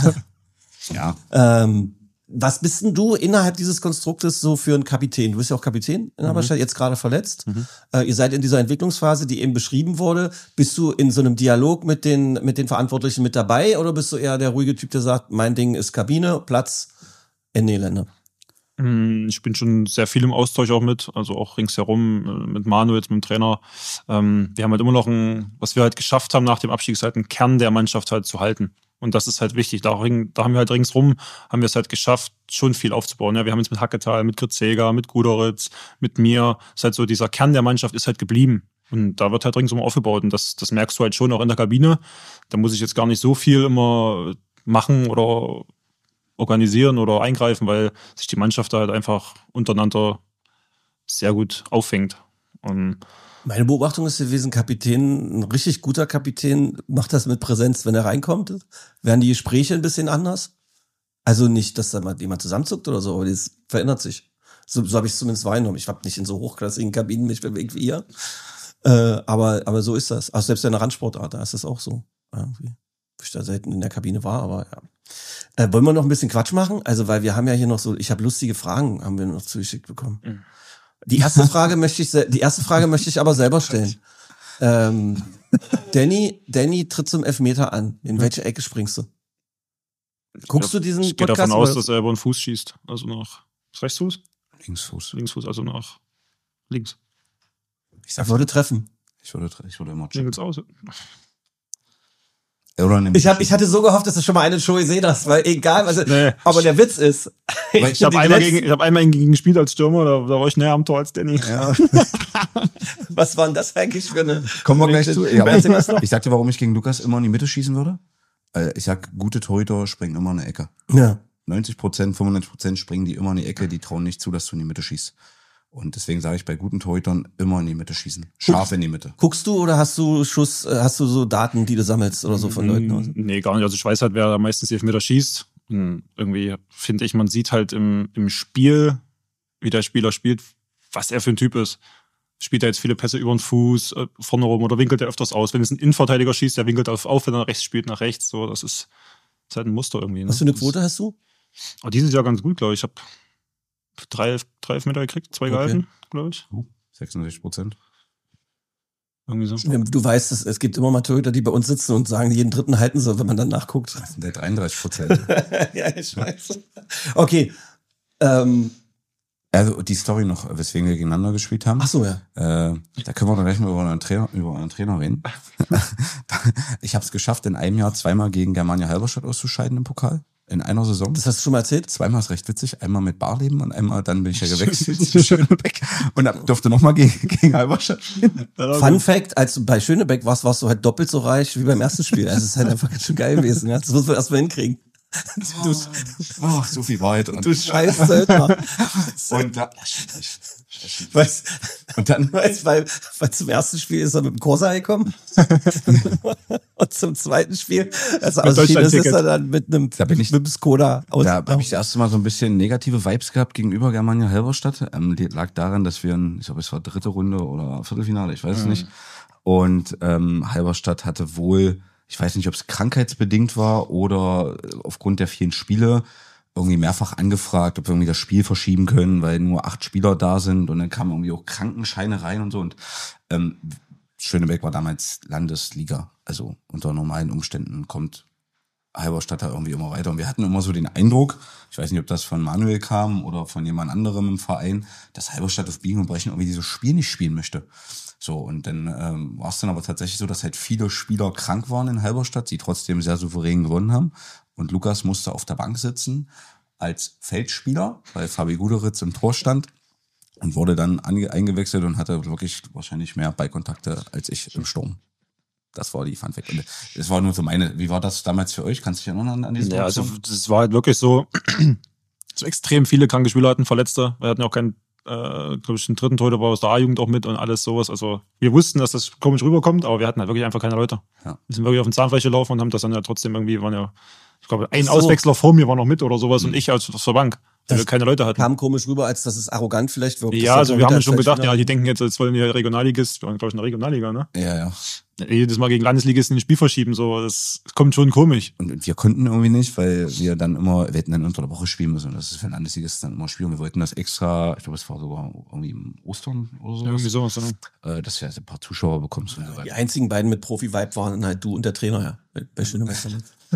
Ja. Ähm, was bist denn du innerhalb dieses Konstruktes so für ein Kapitän? Du bist ja auch Kapitän in Halberstadt, mhm. jetzt gerade verletzt. Mhm. Äh, ihr seid in dieser Entwicklungsphase, die eben beschrieben wurde. Bist du in so einem Dialog mit den, mit den Verantwortlichen mit dabei oder bist du eher der ruhige Typ, der sagt, mein Ding ist Kabine, Platz, Ende Gelände? Ich bin schon sehr viel im Austausch auch mit, also auch ringsherum mit Manu, jetzt mit dem Trainer. Wir haben halt immer noch ein, was wir halt geschafft haben nach dem Abstieg, ist halt einen Kern der Mannschaft halt zu halten. Und das ist halt wichtig. Da, da haben wir halt ringsrum, haben wir es halt geschafft, schon viel aufzubauen. Ja, wir haben jetzt mit Hacketal, mit Kürzeger, mit Guderitz, mit mir, ist halt so, dieser Kern der Mannschaft ist halt geblieben. Und da wird halt ringsum aufgebaut. Und das, das merkst du halt schon auch in der Kabine. Da muss ich jetzt gar nicht so viel immer machen oder organisieren oder eingreifen, weil sich die Mannschaft da halt einfach untereinander sehr gut auffängt. Und meine Beobachtung ist gewesen, Kapitän, ein richtig guter Kapitän macht das mit Präsenz, wenn er reinkommt. Werden die Gespräche ein bisschen anders? Also nicht, dass da mal jemand zusammenzuckt oder so, aber das verändert sich. So, so habe ich es zumindest wahrgenommen. Ich habe nicht in so hochklassigen Kabinen mich bewegt wie ihr. Äh, aber, aber so ist das. Also selbst in der Randsportart, da ist das auch so. Irgendwie. Ich da selten in der Kabine war, aber ja. Äh, wollen wir noch ein bisschen Quatsch machen? Also, weil wir haben ja hier noch so, ich habe lustige Fragen, haben wir noch zugeschickt bekommen. Mhm. Die erste Frage möchte ich, die erste Frage möchte ich aber selber stellen. Ähm, Danny, Danny tritt zum Elfmeter an. In welche Ecke springst du? Guckst glaub, du diesen ich Podcast? Ich gehe davon aus, dass er über den Fuß schießt. Also nach Rechtsfuß? Linksfuß. Linksfuß, also nach links. Ich sag, würde treffen. Ich würde, ich würde immer checken. aus. Ich, hab, ich hatte so gehofft, dass du schon mal eine Show gesehen hast, weil egal, was, nee. aber der Witz ist. Ich, ich habe einmal, gegen, ich hab einmal gegen gespielt als Stürmer, da, da war ich näher am Tor als Danny. Ja. Was war denn das eigentlich für eine... Kommen wir gleich zu. Ja, ich sag dir, warum ich gegen Lukas immer in die Mitte schießen würde. Ich sag, gute Torhüter springen immer in die Ecke. Ja. neunzig Prozent, fünfundneunzig Prozent springen die immer in die Ecke, die trauen nicht zu, dass du in die Mitte schießt. Und deswegen sage ich bei guten Torhütern immer in die Mitte schießen. Scharf Guckst, in die Mitte. Guckst du oder hast du Schuss, hast du so Daten, die du sammelst oder so von Leuten? Nee, gar nicht. Also ich weiß halt, wer meistens die Elfmeter schießt. Und irgendwie finde ich, man sieht halt im, im Spiel, wie der Spieler spielt, was er für ein Typ ist. Spielt er jetzt viele Pässe über den Fuß, vorne rum oder winkelt er öfters aus? Wenn es ein Innenverteidiger schießt, der winkelt auf, auf wenn er rechts spielt, nach rechts. So, das ist, das ist halt ein Muster irgendwie. Ne? Was für eine Quote hast du? Aber dieses Jahr ganz gut, glaube ich. Ich habe drei, drei Elfmeter gekriegt, zwei okay. gehalten, glaube ich. sechsundsechzig Prozent. Irgendwie so. Du weißt, es, es gibt immer mal Torhüter, die bei uns sitzen und sagen, jeden dritten halten sie, wenn man dann nachguckt. Das sind der dreiunddreißig Prozent. Ja, ich weiß. Okay. Ähm. Also die Story noch, weswegen wir gegeneinander gespielt haben. Ach so, ja. Äh, da können wir dann gleich mal über einen Trainer, über einen Trainer reden. Ich habe es geschafft, in einem Jahr zweimal gegen Germania Halberstadt auszuscheiden im Pokal. In einer Saison. Das hast du schon mal erzählt? Zweimal ist recht witzig. Einmal mit Barleben und einmal dann bin ich ja gewechselt zu Schönebeck und durfte nochmal gegen, gegen Halberstadt spielen. Fun Fact, als du bei Schönebeck warst, warst du halt doppelt so reich wie beim ersten Spiel. Also es ist halt einfach ganz schön geil gewesen. Ja? Das muss man erstmal hinkriegen. Du, oh, so viel Wahrheit. Und du scheiß Söldner. Und da, weißt, und dann, weißt, weil, weil zum ersten Spiel ist er mit dem Corsa gekommen. Und zum zweiten Spiel, also ausgeschieden ist, ist er dann mit einem, da bin ich, mit einem Skoda aus. Da habe ich das erste Mal so ein bisschen negative Vibes gehabt gegenüber Germania Halberstadt. Ähm, die lag daran, dass wir, in, ich glaube, es war dritte Runde oder Viertelfinale, ich weiß es mhm. nicht. Und ähm, Halberstadt hatte wohl, ich weiß nicht, ob es krankheitsbedingt war oder aufgrund der vielen Spiele, irgendwie mehrfach angefragt, ob wir irgendwie das Spiel verschieben können, weil nur acht Spieler da sind und dann kamen irgendwie auch Krankenscheine rein und so. Und ähm, Schönebeck war damals Landesliga, also unter normalen Umständen kommt Halberstadt da irgendwie immer weiter. Und wir hatten immer so den Eindruck, ich weiß nicht, ob das von Manuel kam oder von jemand anderem im Verein, dass Halberstadt auf Biegen und Brechen irgendwie dieses Spiel nicht spielen möchte. So, und dann ähm, war es dann aber tatsächlich so, dass halt viele Spieler krank waren in Halberstadt, die trotzdem sehr souverän gewonnen haben. Und Lukas musste auf der Bank sitzen als Feldspieler, weil Fabi Guderitz im Tor stand und wurde dann ange- eingewechselt und hatte wirklich wahrscheinlich mehr Ballkontakte als ich im Sturm. Das war die Funfact. Und das war nur so meine, wie war das damals für euch? Kannst du dich erinnern an die Situation? Ja, also das war halt wirklich so, so extrem viele kranke Spieler hatten, Verletzte. Wir hatten ja auch keinen, äh, glaube ich, einen dritten Torhüter war aus der A-Jugend auch mit und alles sowas. Also wir wussten, dass das komisch rüberkommt, aber wir hatten halt wirklich einfach keine Leute. Ja. Wir sind wirklich auf den Zahnfleisch gelaufen und haben das dann ja trotzdem irgendwie, waren ja, ich glaube, ein so. Auswechsler vor mir war noch mit oder sowas Mhm. und ich als aus der Bank, weil Das wir keine Leute hatten. Kam komisch rüber, als dass es arrogant vielleicht wirkt. Ja, also wir haben uns schon gedacht, ja, ja, die denken jetzt, als wollen die Regionalligist, wir waren, glaube ich, in der Regionalliga, ne? Ja, ja. Jedes Mal gegen Landesligisten ein Spiel verschieben, so, das kommt schon komisch. Und wir konnten irgendwie nicht, weil wir dann immer, wir hätten dann unter der Woche spielen müssen. Und das ist für ein Landesligist dann immer spielen. Wir wollten das extra, ich glaube, es war sogar irgendwie im Ostern oder so. Irgendwie sowas, ne? Äh, dass wir halt ein paar Zuschauer bekommen. Und so Die weiter. einzigen beiden mit Profi-Vibe waren halt du und der Trainer, ja. Bei- Bei Schöne Meister.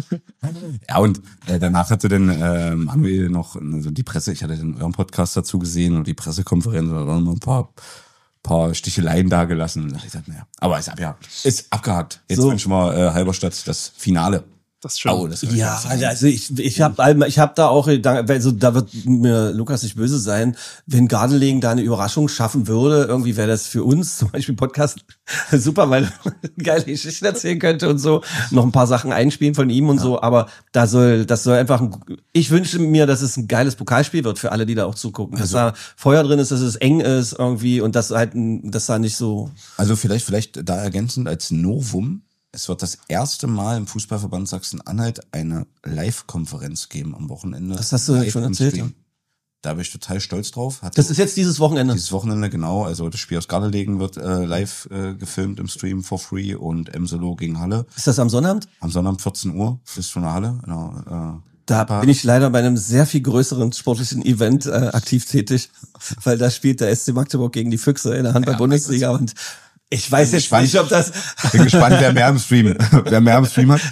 Ja, und äh, danach hatte dann äh, Manuel noch also die Presse, ich hatte den euren Podcast dazu gesehen und die Pressekonferenz, da waren noch ein paar, paar Sticheleien da gelassen. Ich dachte, naja, aber ist, ab, ja, ist abgehakt. Jetzt So. wünschen wir äh, Halberstadt das Finale. Das ist schön. Oh, das Ja, also ich, ich habe ich hab da auch, also da wird mir Lukas nicht böse sein, wenn Gardelegen da eine Überraschung schaffen würde, irgendwie wäre das für uns, zum Beispiel Podcast, super, weil er geile Geschichten erzählen könnte und so, noch ein paar Sachen einspielen von ihm und ja. so, aber da soll, das soll einfach, ein, ich wünsche mir, dass es ein geiles Pokalspiel wird für alle, die da auch zugucken, dass Also, da Feuer drin ist, dass es eng ist irgendwie und dass halt, ein, dass da nicht so... Also vielleicht, vielleicht da ergänzend als Novum. Es wird das erste Mal im Fußballverband Sachsen-Anhalt eine Live-Konferenz geben am Wochenende. Das hast du Live schon im erzählt, Stream. ja. Da bin ich total stolz drauf. Hat Das ist jetzt dieses Wochenende. Dieses Wochenende, genau. Also das Spiel aus Gardelegen wird äh, live äh, gefilmt im Stream for free und Emselo gegen Halle. Ist das am Sonnabend? Am Sonnabend vierzehn Uhr bis zu einer Halle. Genau, äh, Da bin ich leider bei einem sehr viel größeren sportlichen Event äh, aktiv tätig, weil da spielt der S C Magdeburg gegen die Füchse in der Handball-Bundesliga und ich weiß jetzt gespannt. nicht, ob das... bin gespannt, wer mehr im Stream, wer mehr im Stream hat.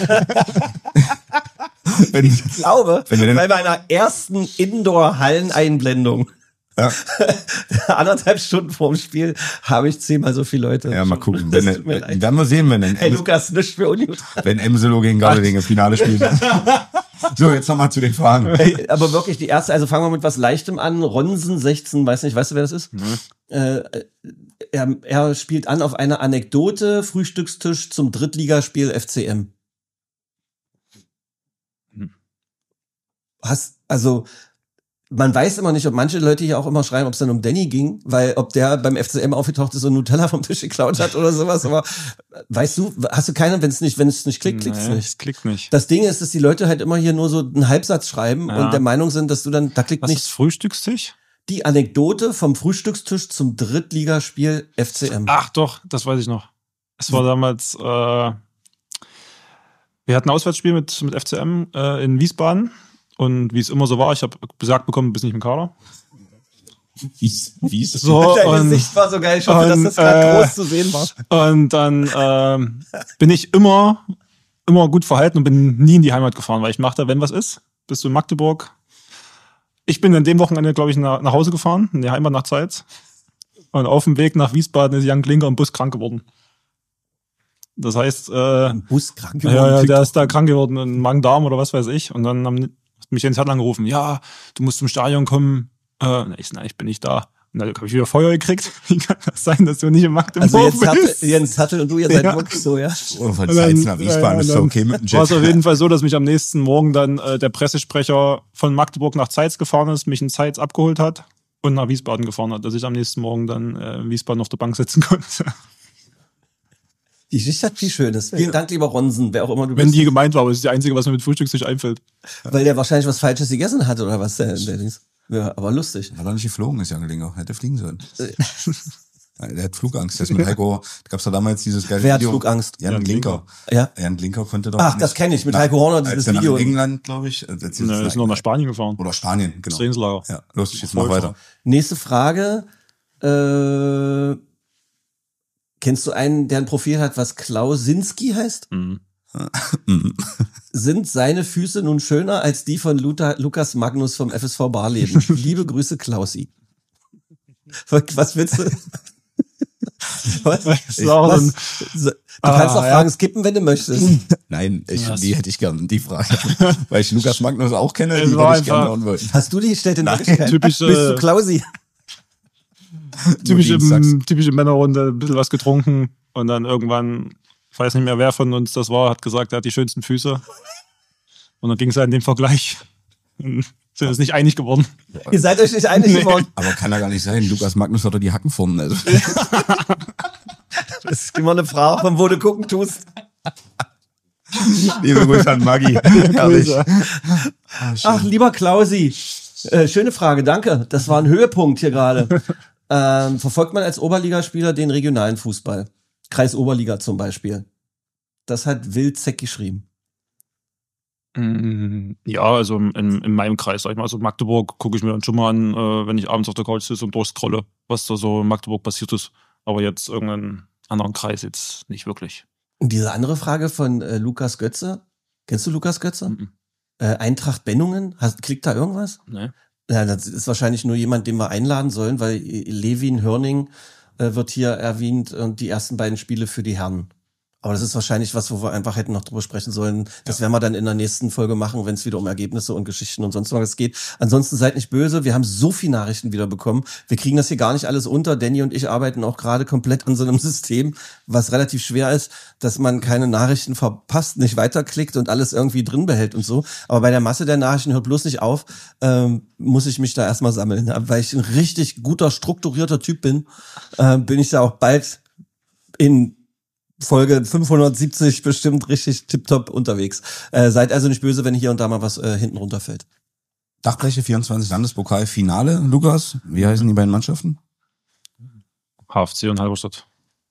wenn, Ich glaube, wenn wir denn, bei meiner ersten Indoor-Halleneinblendung, ja, anderthalb Stunden vorm Spiel, habe ich zehnmal so viele Leute. ja, mal gucken. Das Wenn, tut mir leid. werden wir sehen, wenn denn Hey Lukas, nichts für ungut. wenn Emselo gegen Gardelegen im Finale spielt. So, jetzt nochmal zu den Fragen. Hey, aber wirklich die erste, also fangen wir mit was Leichtem an. Ronsen sechzehn, weiß nicht, weißt du, wer das ist? Mhm. Äh, er, er spielt an auf eine Anekdote, Frühstückstisch zum Drittligaspiel F C M. Mhm. Hast, also, man weiß immer nicht, ob manche Leute hier auch immer schreiben, ob es dann um Danny ging, weil ob der beim F C M aufgetaucht ist und Nutella vom Tisch geklaut hat oder sowas, aber weißt du, hast du keinen, wenn es nicht, wenn es nicht klickt, klickt es Nee, nicht. es klickt nicht. Das Ding ist, dass die Leute halt immer hier nur so einen Halbsatz schreiben Ja. und der Meinung sind, dass du dann, da klickt Was nichts. ist Frühstückstisch? Die Anekdote vom Frühstückstisch zum Drittligaspiel F C M. Ach doch, das weiß ich noch. Es war damals, äh, wir hatten ein Auswärtsspiel mit, mit F C M äh, in Wiesbaden. Und wie es immer so war, ich habe gesagt bekommen, bis nicht im Kader. Wie wie ist So, Dein und, Gesicht war so geil, ich hoffe, und, dass das gerade äh, groß zu sehen war. und dann ähm, bin ich immer, immer gut verhalten und bin nie in die Heimat gefahren, weil ich machte, wenn was ist, bist du in Magdeburg. Ich bin an dem Wochenende, glaube ich, nach, nach Hause gefahren, in die Heimat nach Zeitz. Und auf dem Weg nach Wiesbaden ist Jan Klinker im Bus krank geworden. Das heißt, äh, Bus krank ja, ja, der ist da krank geworden, ein Magen-Darm oder was weiß ich. Und dann haben hat mich Jens Hertl angerufen, ja, du musst zum Stadion kommen. Äh, ich, nein, ich bin nicht da. Und dann habe ich wieder Feuer gekriegt. Wie kann das sein, dass du nicht im Magdeburg Also Jens bist? Hattel, Jens Hattel und du, ihr seid Ja. wirklich so, ja? Oh, von Und Zeitz dann- nach Wiesbaden ja, ist ja, doch dann okay mit dem War es Jet. auf jeden Fall so, dass mich am nächsten Morgen dann äh, der Pressesprecher von Magdeburg nach Zeitz gefahren ist, mich in Zeitz abgeholt hat und nach Wiesbaden gefahren hat, dass ich am nächsten Morgen dann äh, in Wiesbaden auf der Bank sitzen konnte. Die Geschichte hat viel Schönes. Vielen Dank, lieber Ronsen, wer auch immer du Wenn bist. die gemeint war, aber das ist die einzige, was mir mit Frühstückstisch einfällt. Weil der wahrscheinlich was Falsches gegessen hat oder was der, der Dings. Ja, aber lustig. Hat er nicht geflogen, ist Jan Klinker. Hätte fliegen sollen. Der hat Flugangst. Der ist mit Heiko, da gab's da damals dieses geile Wer hat Video. Flugangst? Jan Jan Klinker. Ja. Jan Klinker konnte doch Ach, nicht das kenne ich, mit nach- Heiko Horner, als dieses er nach Video. England, glaube ich. Also jetzt Ne, ist noch nach Spanien gefahren. Oder Spanien, genau. Das Trainingslager. Ja, los, jetzt mach weiter. Nächste Frage. Äh, kennst du einen, der ein Profil hat, was Klausinski heißt? Mhm. Sind seine Füße nun schöner als die von Luther, Lukas Magnus vom F S V Barleben? Liebe Grüße, Klausi. Was willst du? Was? Ich, was? Du kannst ah, auch Fragen ja. skippen, wenn du möchtest. Nein, ich, Was? die hätte ich gern, die Frage. Weil ich Lukas Magnus auch kenne, Es die war hätte ich gerne einfach- hören wollen. Hast du die gestellt in Nein. Wirklichkeit? Typisch, Bist du äh, Klausi? Typische, Dienstags. typische Männerrunde, ein bisschen was getrunken und dann irgendwann, ich weiß nicht mehr, wer von uns das war, hat gesagt, er hat die schönsten Füße. Und dann ging es ja in den Vergleich. Und sind uns nicht einig geworden. Ihr seid euch nicht einig Nee. geworden. Aber kann ja gar nicht sein. Lukas Magnus hat doch die Hacken vorne. Also. Das ist immer eine Frage, von wo du gucken tust. Liebe Grüße an Maggi. Herrlich. Ach, lieber Klausi. Äh, schöne Frage, danke. Das war ein Höhepunkt hier gerade. ähm, verfolgt man als Oberligaspieler den regionalen Fußball? Kreis Oberliga zum Beispiel. Das hat Wilczek geschrieben. Mm, Ja, also in, in meinem Kreis, sag ich mal, also Magdeburg gucke ich mir dann schon mal an, äh, wenn ich abends auf der Couch sitze und durchscrolle, was da so in Magdeburg passiert ist. Aber jetzt irgendeinen anderen Kreis jetzt nicht wirklich. Und diese andere Frage von äh, Lukas Götze. Kennst du Lukas Götze? Mhm. Äh, Eintracht Bennungen? Hast, klickt da irgendwas? Ne? Ja, das ist wahrscheinlich nur jemand, den wir einladen sollen, weil Levin Hörning äh, wird hier erwähnt und die ersten beiden Spiele für die Herren. Aber das ist wahrscheinlich was, wo wir einfach hätten noch drüber sprechen sollen. Das werden wir dann in der nächsten Folge machen, wenn es wieder um Ergebnisse und Geschichten und sonst was geht. Ansonsten seid nicht böse. Wir haben so viele Nachrichten wieder bekommen. Wir kriegen das hier gar nicht alles unter. Danny und ich arbeiten auch gerade komplett an so einem System, was relativ schwer ist, dass man keine Nachrichten verpasst, nicht weiterklickt und alles irgendwie drin behält und so. Aber bei der Masse der Nachrichten hört bloß nicht auf, ähm, muss ich mich da erstmal sammeln. Weil ich ein richtig guter, strukturierter Typ bin, äh, bin ich da auch bald in Folge fünfhundertsiebzig bestimmt richtig tipptopp unterwegs. Äh, seid also nicht böse, wenn hier und da mal was äh, hinten runterfällt. Dachbreche vierundzwanzig Landespokal Finale, Lukas. Wie heißen die beiden Mannschaften? H F C und Halberstadt.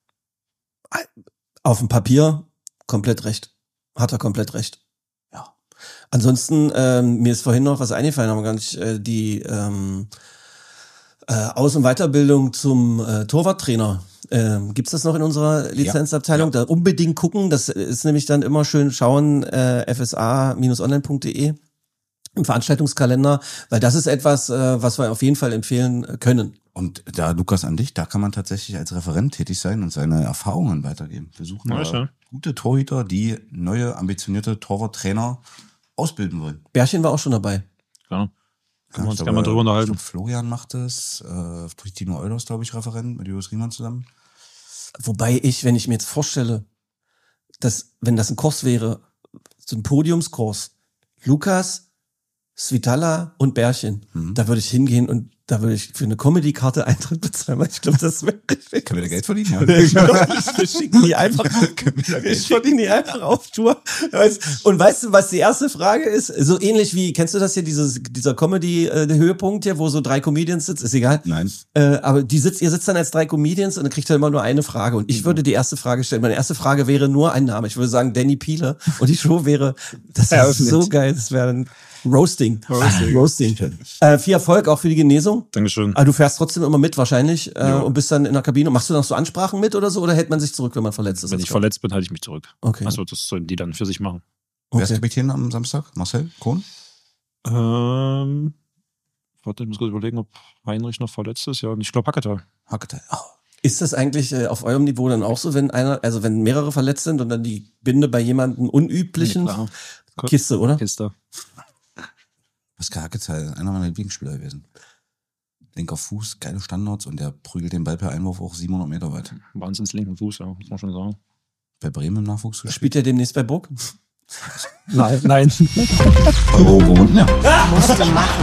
Auf dem Papier komplett recht. Hat er komplett recht. Ja. Ansonsten, ähm, mir ist vorhin noch was eingefallen, aber gar nicht äh, die ähm, äh, Aus- und Weiterbildung zum äh, Torwarttrainer. Ähm, gibt's das noch in unserer Lizenzabteilung? Ja. Da unbedingt gucken. Das ist nämlich dann immer schön schauen, äh, f s a Bindestrich online punkt d e im Veranstaltungskalender, weil das ist etwas, äh, was wir auf jeden Fall empfehlen können. Und da, Lukas, an dich, da kann man tatsächlich als Referent tätig sein und seine Erfahrungen weitergeben. Wir suchen Ja, da schön. gute Torhüter, die neue, ambitionierte Torwarttrainer ausbilden wollen. Bärchen war auch schon dabei. Ja. Können wir uns ich gerne mal drüber unterhalten. glaub, Florian macht es, äh, Tino Eulers, glaube ich, Referent, mit Julius Riemann zusammen. Wobei ich, wenn ich mir jetzt vorstelle, dass, wenn das ein Kurs wäre, so ein Podiumskurs, Lukas, Svitala und Bärchen, Mhm. da würde ich hingehen und da würde ich für eine Comedy-Karte Eintritt bezahlen, weil ich glaube, das wäre richtig. Können wir da Geld verdienen? Ja. Wir schicken die einfach, wir schicken die einfach auf Tour. Und weißt du, was die erste Frage ist? So ähnlich wie, kennst du das hier, dieses, dieser Comedy-Höhepunkt hier, wo so drei Comedians sitzen, ist egal. Nein. Äh, aber die sitzt, ihr sitzt dann als drei Comedians und dann kriegt ihr immer nur eine Frage. Und ich würde die erste Frage stellen. Meine erste Frage wäre nur ein Name. Ich würde sagen Danny Piele. Und die Show wäre, das wäre so geil. Das wäre ein Roasting. Roasting. Roasting. Äh, viel Erfolg auch für die Genesung. Dankeschön. Aber du fährst trotzdem immer mit wahrscheinlich äh, Ja. und bist dann in der Kabine. Machst du noch so Ansprachen mit oder so? Oder hält man sich zurück, wenn man verletzt ist? Wenn ich verletzt bin, halte ich mich zurück. Okay. Also das sollen die dann für sich machen. Wer ist Okay. Kapitän am Samstag? Marcel Kohn? Ähm, warte, ich muss kurz überlegen, ob Heinrich noch verletzt ist. Ja, und ich glaube Hacketal. Hacketal. Oh. Ist das eigentlich äh, auf eurem Niveau dann auch so, wenn einer, also wenn mehrere verletzt sind und dann die Binde bei jemandem unüblichen Ja, klar. Kiste, oder? Kiste. Pascal Hacketal, einer meiner Lieblingsspieler gewesen. Linker Fuß, geile Standards und der prügelt den Ball per Einwurf auch siebenhundert Meter weit. Wahnsinns linken Fuß, ja, muss man schon sagen. Bei Bremen im Nachwuchs gespielt. Spielt er demnächst bei Burg? Nein, nein. Oh, und ja. Musste machen.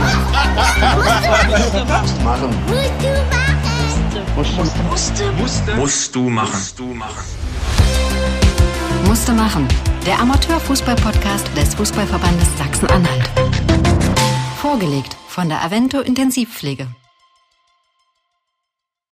Machen. Musste, musst du machen. Musst du machen. Musste machen. Der Amateurfußball-Podcast des Fußballverbandes Sachsen-Anhalt. Vorgelegt von der Avento Intensivpflege.